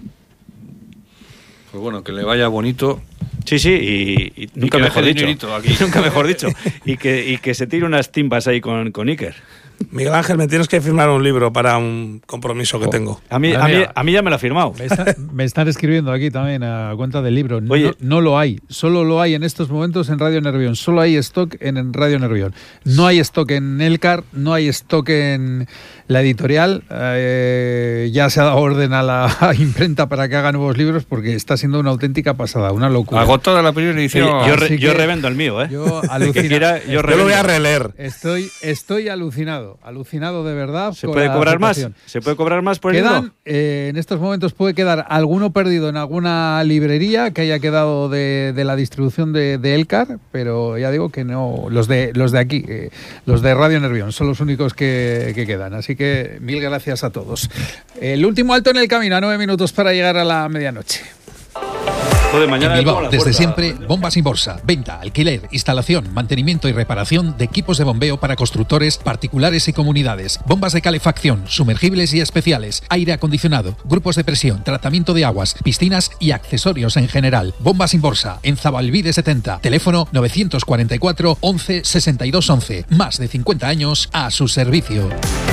Pues bueno, que le vaya bonito. Sí, sí, y, y nunca y mejor dicho. Aquí. Nunca mejor dicho. Y que, y que se tire unas timbas ahí con, con Iker. Miguel Ángel, me tienes que firmar un libro para un compromiso que oh. tengo. A mí, a, mí, a mí ya me lo ha firmado. Me, está, me están escribiendo aquí también a cuenta del libro. No, Oye, no lo hay. Solo lo hay en estos momentos en Radio Nervión. Solo hay stock en, en Radio Nervión. No hay stock en Elcar, no hay stock en la editorial. Eh, ya se ha dado orden a la imprenta para que haga nuevos libros porque está siendo una auténtica pasada, una locura. Agotada la primera edición. Oye, yo, re, yo revendo el mío, ¿eh? Yo, quiera, yo, yo lo voy a releer. Estoy, estoy alucinado. Alucinado de verdad. ¿Se puede cobrar más? ¿Se puede cobrar más por el libro? Eh, en estos momentos puede quedar alguno perdido en alguna librería que haya quedado de, de la distribución de, de Elcar, pero ya digo que no, los de los de aquí, eh, los de Radio Nervión, son los únicos que, que quedan. Así que mil gracias a todos. El último alto en el camino, a nueve minutos para llegar a la medianoche. De mañana en Bilbao, desde siempre, Bombas Inborsa. Venta, alquiler, instalación, mantenimiento y reparación de equipos de bombeo para constructores, particulares y comunidades. Bombas de calefacción, sumergibles y especiales, aire acondicionado, grupos de presión, tratamiento de aguas, piscinas y accesorios en general. Bombas Inborsa, en Zabalbide setenta. Teléfono novecientos cuarenta y cuatro, once, sesenta y dos once. Más de cincuenta años a su servicio.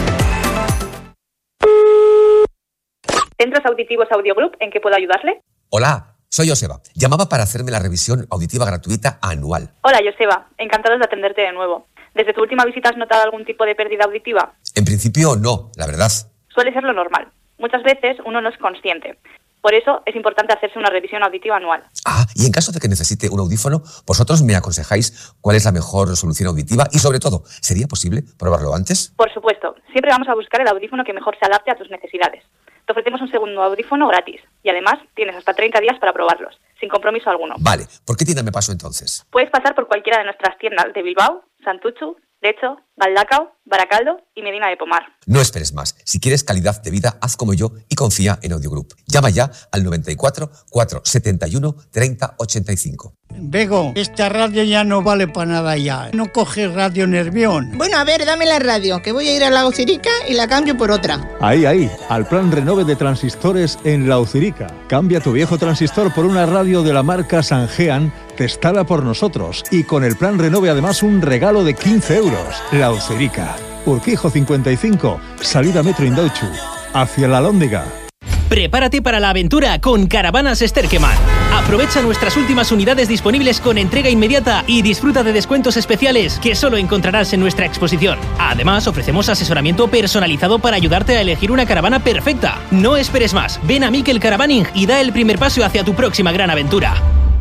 Centros Auditivos Audio Group, ¿en qué puedo ayudarle? Hola. Soy Joseba. Llamaba para hacerme la revisión auditiva gratuita anual. Hola, Joseba. Encantados de atenderte de nuevo. ¿Desde tu última visita has notado algún tipo de pérdida auditiva? En principio no, la verdad. Suele ser lo normal. Muchas veces uno no es consciente. Por eso es importante hacerse una revisión auditiva anual. Ah, y en caso de que necesite un audífono, vosotros me aconsejáis cuál es la mejor solución auditiva y, sobre todo, ¿sería posible probarlo antes? Por supuesto. Siempre vamos a buscar el audífono que mejor se adapte a tus necesidades. Te ofrecemos un segundo audífono gratis y además tienes hasta treinta días para probarlos, sin compromiso alguno. Vale, ¿por qué tienda me paso entonces? Puedes pasar por cualquiera de nuestras tiendas de Bilbao, Santuchu, Lecho, Galdacao, Baracaldo y Medina de Pomar. No esperes más. Si quieres calidad de vida, haz como yo y confía en Audio Group. Llama ya al noventa y cuatro, cuatrocientos setenta y uno, treinta ochenta y cinco. Bego, esta radio ya no vale para nada ya. No coges Radio Nervión. Bueno, a ver, dame la radio, que voy a ir a la Ucirica y la cambio por otra. Ahí, ahí, al plan renove de transistores en la Ucirica. Cambia tu viejo transistor por una radio de la marca Sangean, testada por nosotros. Y con el plan renove además un regalo de quince euros. La Ucirica. Urquijo cincuenta y cinco, salida Metro Indauchu, hacia la Lóndiga. Prepárate para la aventura con Caravanas Sterkeman. Aprovecha nuestras últimas unidades disponibles con entrega inmediata y disfruta de descuentos especiales que solo encontrarás en nuestra exposición. Además, ofrecemos asesoramiento personalizado para ayudarte a elegir una caravana perfecta. No esperes más, ven a Mikel Caravaning y da el primer paso hacia tu próxima gran aventura.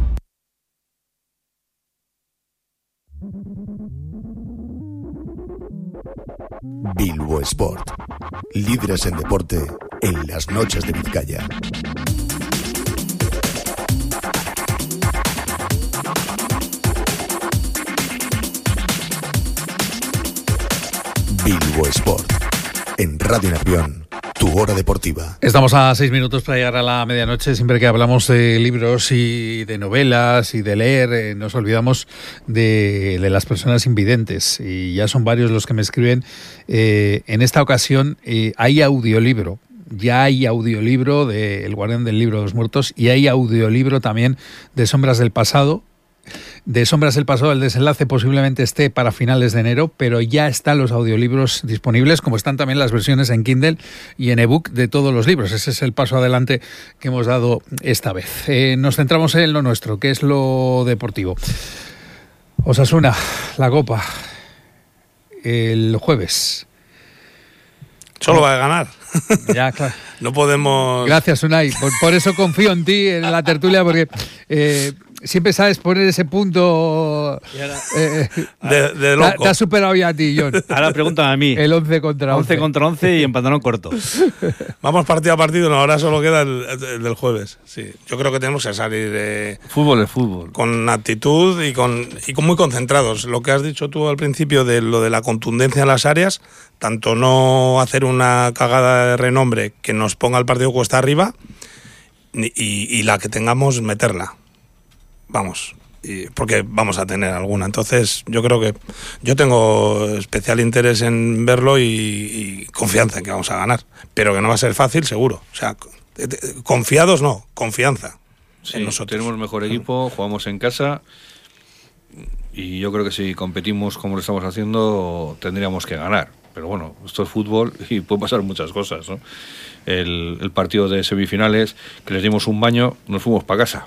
Bilbo Sport, líderes en deporte en las noches de Vizcaya. Bilbo Sport, en Radio Nervión, tu tu hora deportiva. Estamos a seis minutos para llegar a la medianoche. Siempre que hablamos de libros y de novelas y de leer, eh, nos olvidamos de, de las personas invidentes. Y ya son varios los que me escriben. Eh, en esta ocasión eh, hay audiolibro. Ya hay audiolibro de El Guardián del Libro de los Muertos y hay audiolibro también de Sombras del Pasado. De Sombras del Pasado el desenlace posiblemente esté para finales de enero, pero ya están los audiolibros disponibles, como están también las versiones en Kindle y en ebook de todos los libros. Ese es el paso adelante que hemos dado esta vez. Eh, nos centramos en lo nuestro, que es lo deportivo. Osasuna, la Copa, el jueves. Solo va a ganar. Ya, claro. No podemos... Gracias, Unai. Por, por eso confío en ti, en la tertulia, porque eh, siempre sabes poner ese punto... Eh, de, de loco. Te, te has superado ya a ti, John. Ahora pregúntame a mí. El once contra once. once contra once y en pantalón corto. Vamos partido a partido, no, ahora solo queda el, el del jueves. Sí. Yo creo que tenemos que salir... Eh, fútbol es fútbol. Con actitud y con, y con muy concentrados. Lo que has dicho tú al principio de lo de la contundencia en las áreas, tanto no hacer una cagada de renombre que nos ponga el partido cuesta arriba y, y, y la que tengamos meterla. Vamos, y porque vamos a tener alguna. Entonces yo creo que yo tengo especial interés en verlo y, y confianza en que vamos a ganar, pero que no va a ser fácil seguro. O sea, confiados no, confianza sí, en nosotros. Tenemos mejor equipo, jugamos en casa y yo creo que si competimos como lo estamos haciendo tendríamos que ganar. Pero bueno, esto es fútbol y puede pasar muchas cosas, ¿no? El, el partido de semifinales, que les dimos un baño, nos fuimos para casa.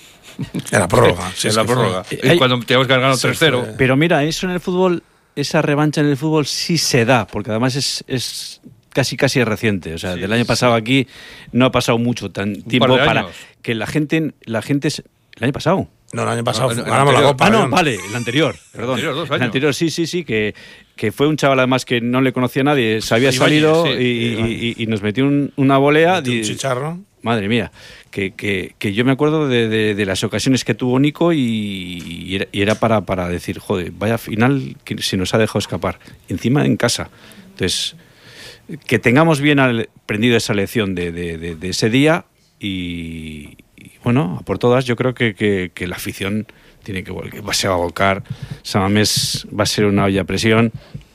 En la prórroga. Sí, en la prórroga. Y cuando teníamos que ganar tres cero. Pero mira, eso en el fútbol, esa revancha en el fútbol sí se da, porque además es, es casi casi reciente. O sea, sí, del año pasado sí. Aquí no ha pasado mucho tan tiempo para que la gente, la gente... ¿El año pasado? No, el año pasado no, ganamos la Copa. Ah, no, vale, el anterior, perdón. El anterior, dos años. El anterior, sí, sí, sí, que, que fue un chaval además que no le conocía a nadie, se había Ibáñez, salido sí, y, y, y, y nos metió un, una volea. Un chicharro. Madre mía, que, que, que yo me acuerdo de, de, de las ocasiones que tuvo Nico y, y, era, y era para, para decir, joder, vaya final que se nos ha dejado escapar. Encima en casa. Entonces, que tengamos bien aprendido esa lección de, de, de, de ese día y, y, bueno, por todas, yo creo que, que, que la afición tiene que, que se va a volcar. Samamés va a ser una olla a presión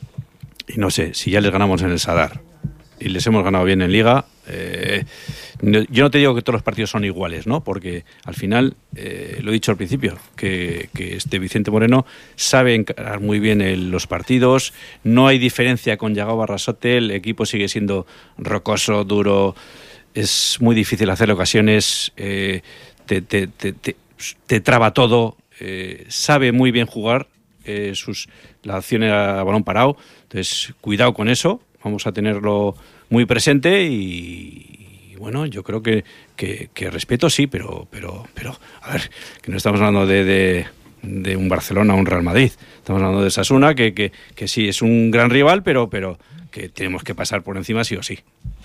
y no sé, si ya les ganamos en el Sadar y les hemos ganado bien en Liga, eh, yo no te digo que todos los partidos son iguales, ¿no? Porque al final, eh, lo he dicho al principio, que, que este Vicente Moreno sabe encarar muy bien el, los partidos, no hay diferencia con Yago Barrasote, el equipo sigue siendo rocoso, duro, es muy difícil hacer ocasiones, eh, te, te, te, te, te traba todo, eh, sabe muy bien jugar eh, sus, la acción a balón parado, entonces cuidado con eso, vamos a tenerlo muy presente y, y bueno, yo creo que, que, que respeto sí, pero, pero, pero a ver, que no estamos hablando de, de, de un Barcelona o un Real Madrid, estamos hablando de Osasuna, que, que, que sí es un gran rival, pero, pero que tenemos que pasar por encima sí o sí.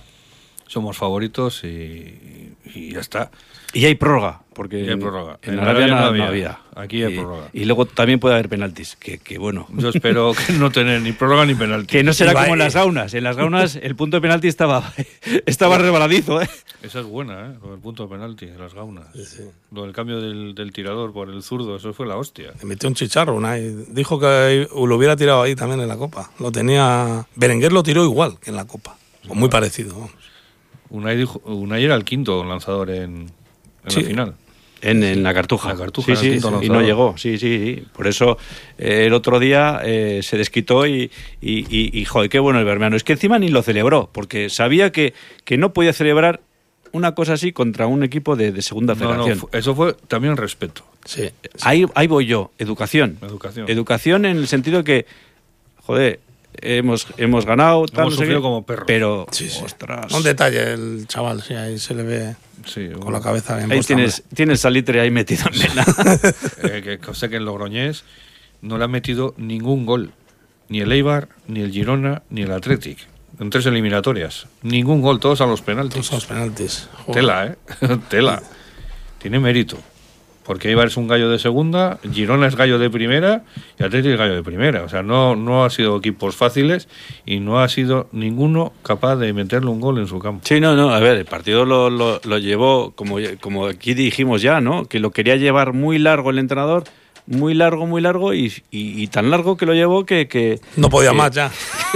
Somos favoritos y, y ya está. Y hay prórroga, porque hay prórroga. en, en, en Arabia, Arabia no, había. no había. Aquí hay y, prórroga. Y luego también puede haber penaltis, que, que bueno. Yo espero que no tener ni prórroga ni penaltis. Que no será como en las gaunas. En las gaunas el punto de penalti estaba, estaba resbaladizo, ¿eh? Esa es buena, ¿eh? Lo del punto de penalti de las gaunas. Sí, sí. Lo del cambio del, del tirador por el zurdo, eso fue la hostia. Le metió un chicharro, una, dijo que lo hubiera tirado ahí también en la Copa. Lo tenía... Berenguer lo tiró igual que en la Copa. O muy parecido, vamos. Unai, dijo, Unai era el quinto lanzador en, en sí. la final. En, en la Cartuja. La Cartuja sí, sí, y no llegó. Sí, sí, sí. Por eso eh, el otro día eh, se desquitó y, y, y, y, joder, qué bueno el Bermeano. Es que encima ni lo celebró, porque sabía que, que no podía celebrar una cosa así contra un equipo de, de segunda federación. No, no, eso fue también respeto. Sí. Ahí, ahí voy yo. Educación. Educación. Educación en el sentido que, joder, hemos, hemos ganado. Tal, hemos no sufrido sé como perros. Pero, sí, sí. ostras. Un detalle el chaval, sí, ahí se le ve sí, con bueno. la cabeza bien ahí puesta, tienes, tienes salitre ahí metido en vena. eh, que, que sé que el Logroñés no le ha metido ningún gol. Ni el Eibar, ni el Girona, ni el Athletic. En tres eliminatorias. Ningún gol, todos a los penaltis. Todos a los penaltis. Joder. Tela, ¿eh? Tela. Tiene mérito. porque Eibar es un gallo de segunda, Girona es gallo de primera y Athletic es gallo de primera. O sea, no, no ha sido equipos fáciles y no ha sido ninguno capaz de meterle un gol en su campo. Sí, no, no, a ver, el partido lo, lo, lo llevó, como, como aquí dijimos ya, ¿no? Que lo quería llevar muy largo el entrenador, muy largo, muy largo y, y, y tan largo que lo llevó que... que no podía que, más ya.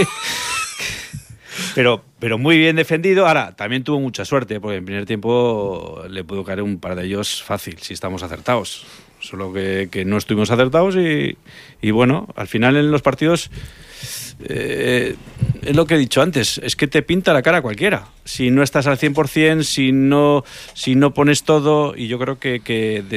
Pero, pero muy bien defendido. Ahora, también tuvo mucha suerte, porque en primer tiempo le pudo caer un par de ellos fácil, si estamos acertados. Solo que, que no estuvimos acertados y, y bueno, al final en los partidos eh, es lo que he dicho antes, es que te pinta la cara cualquiera. Si no estás al cien por ciento, si no, si no pones todo, y yo creo que, que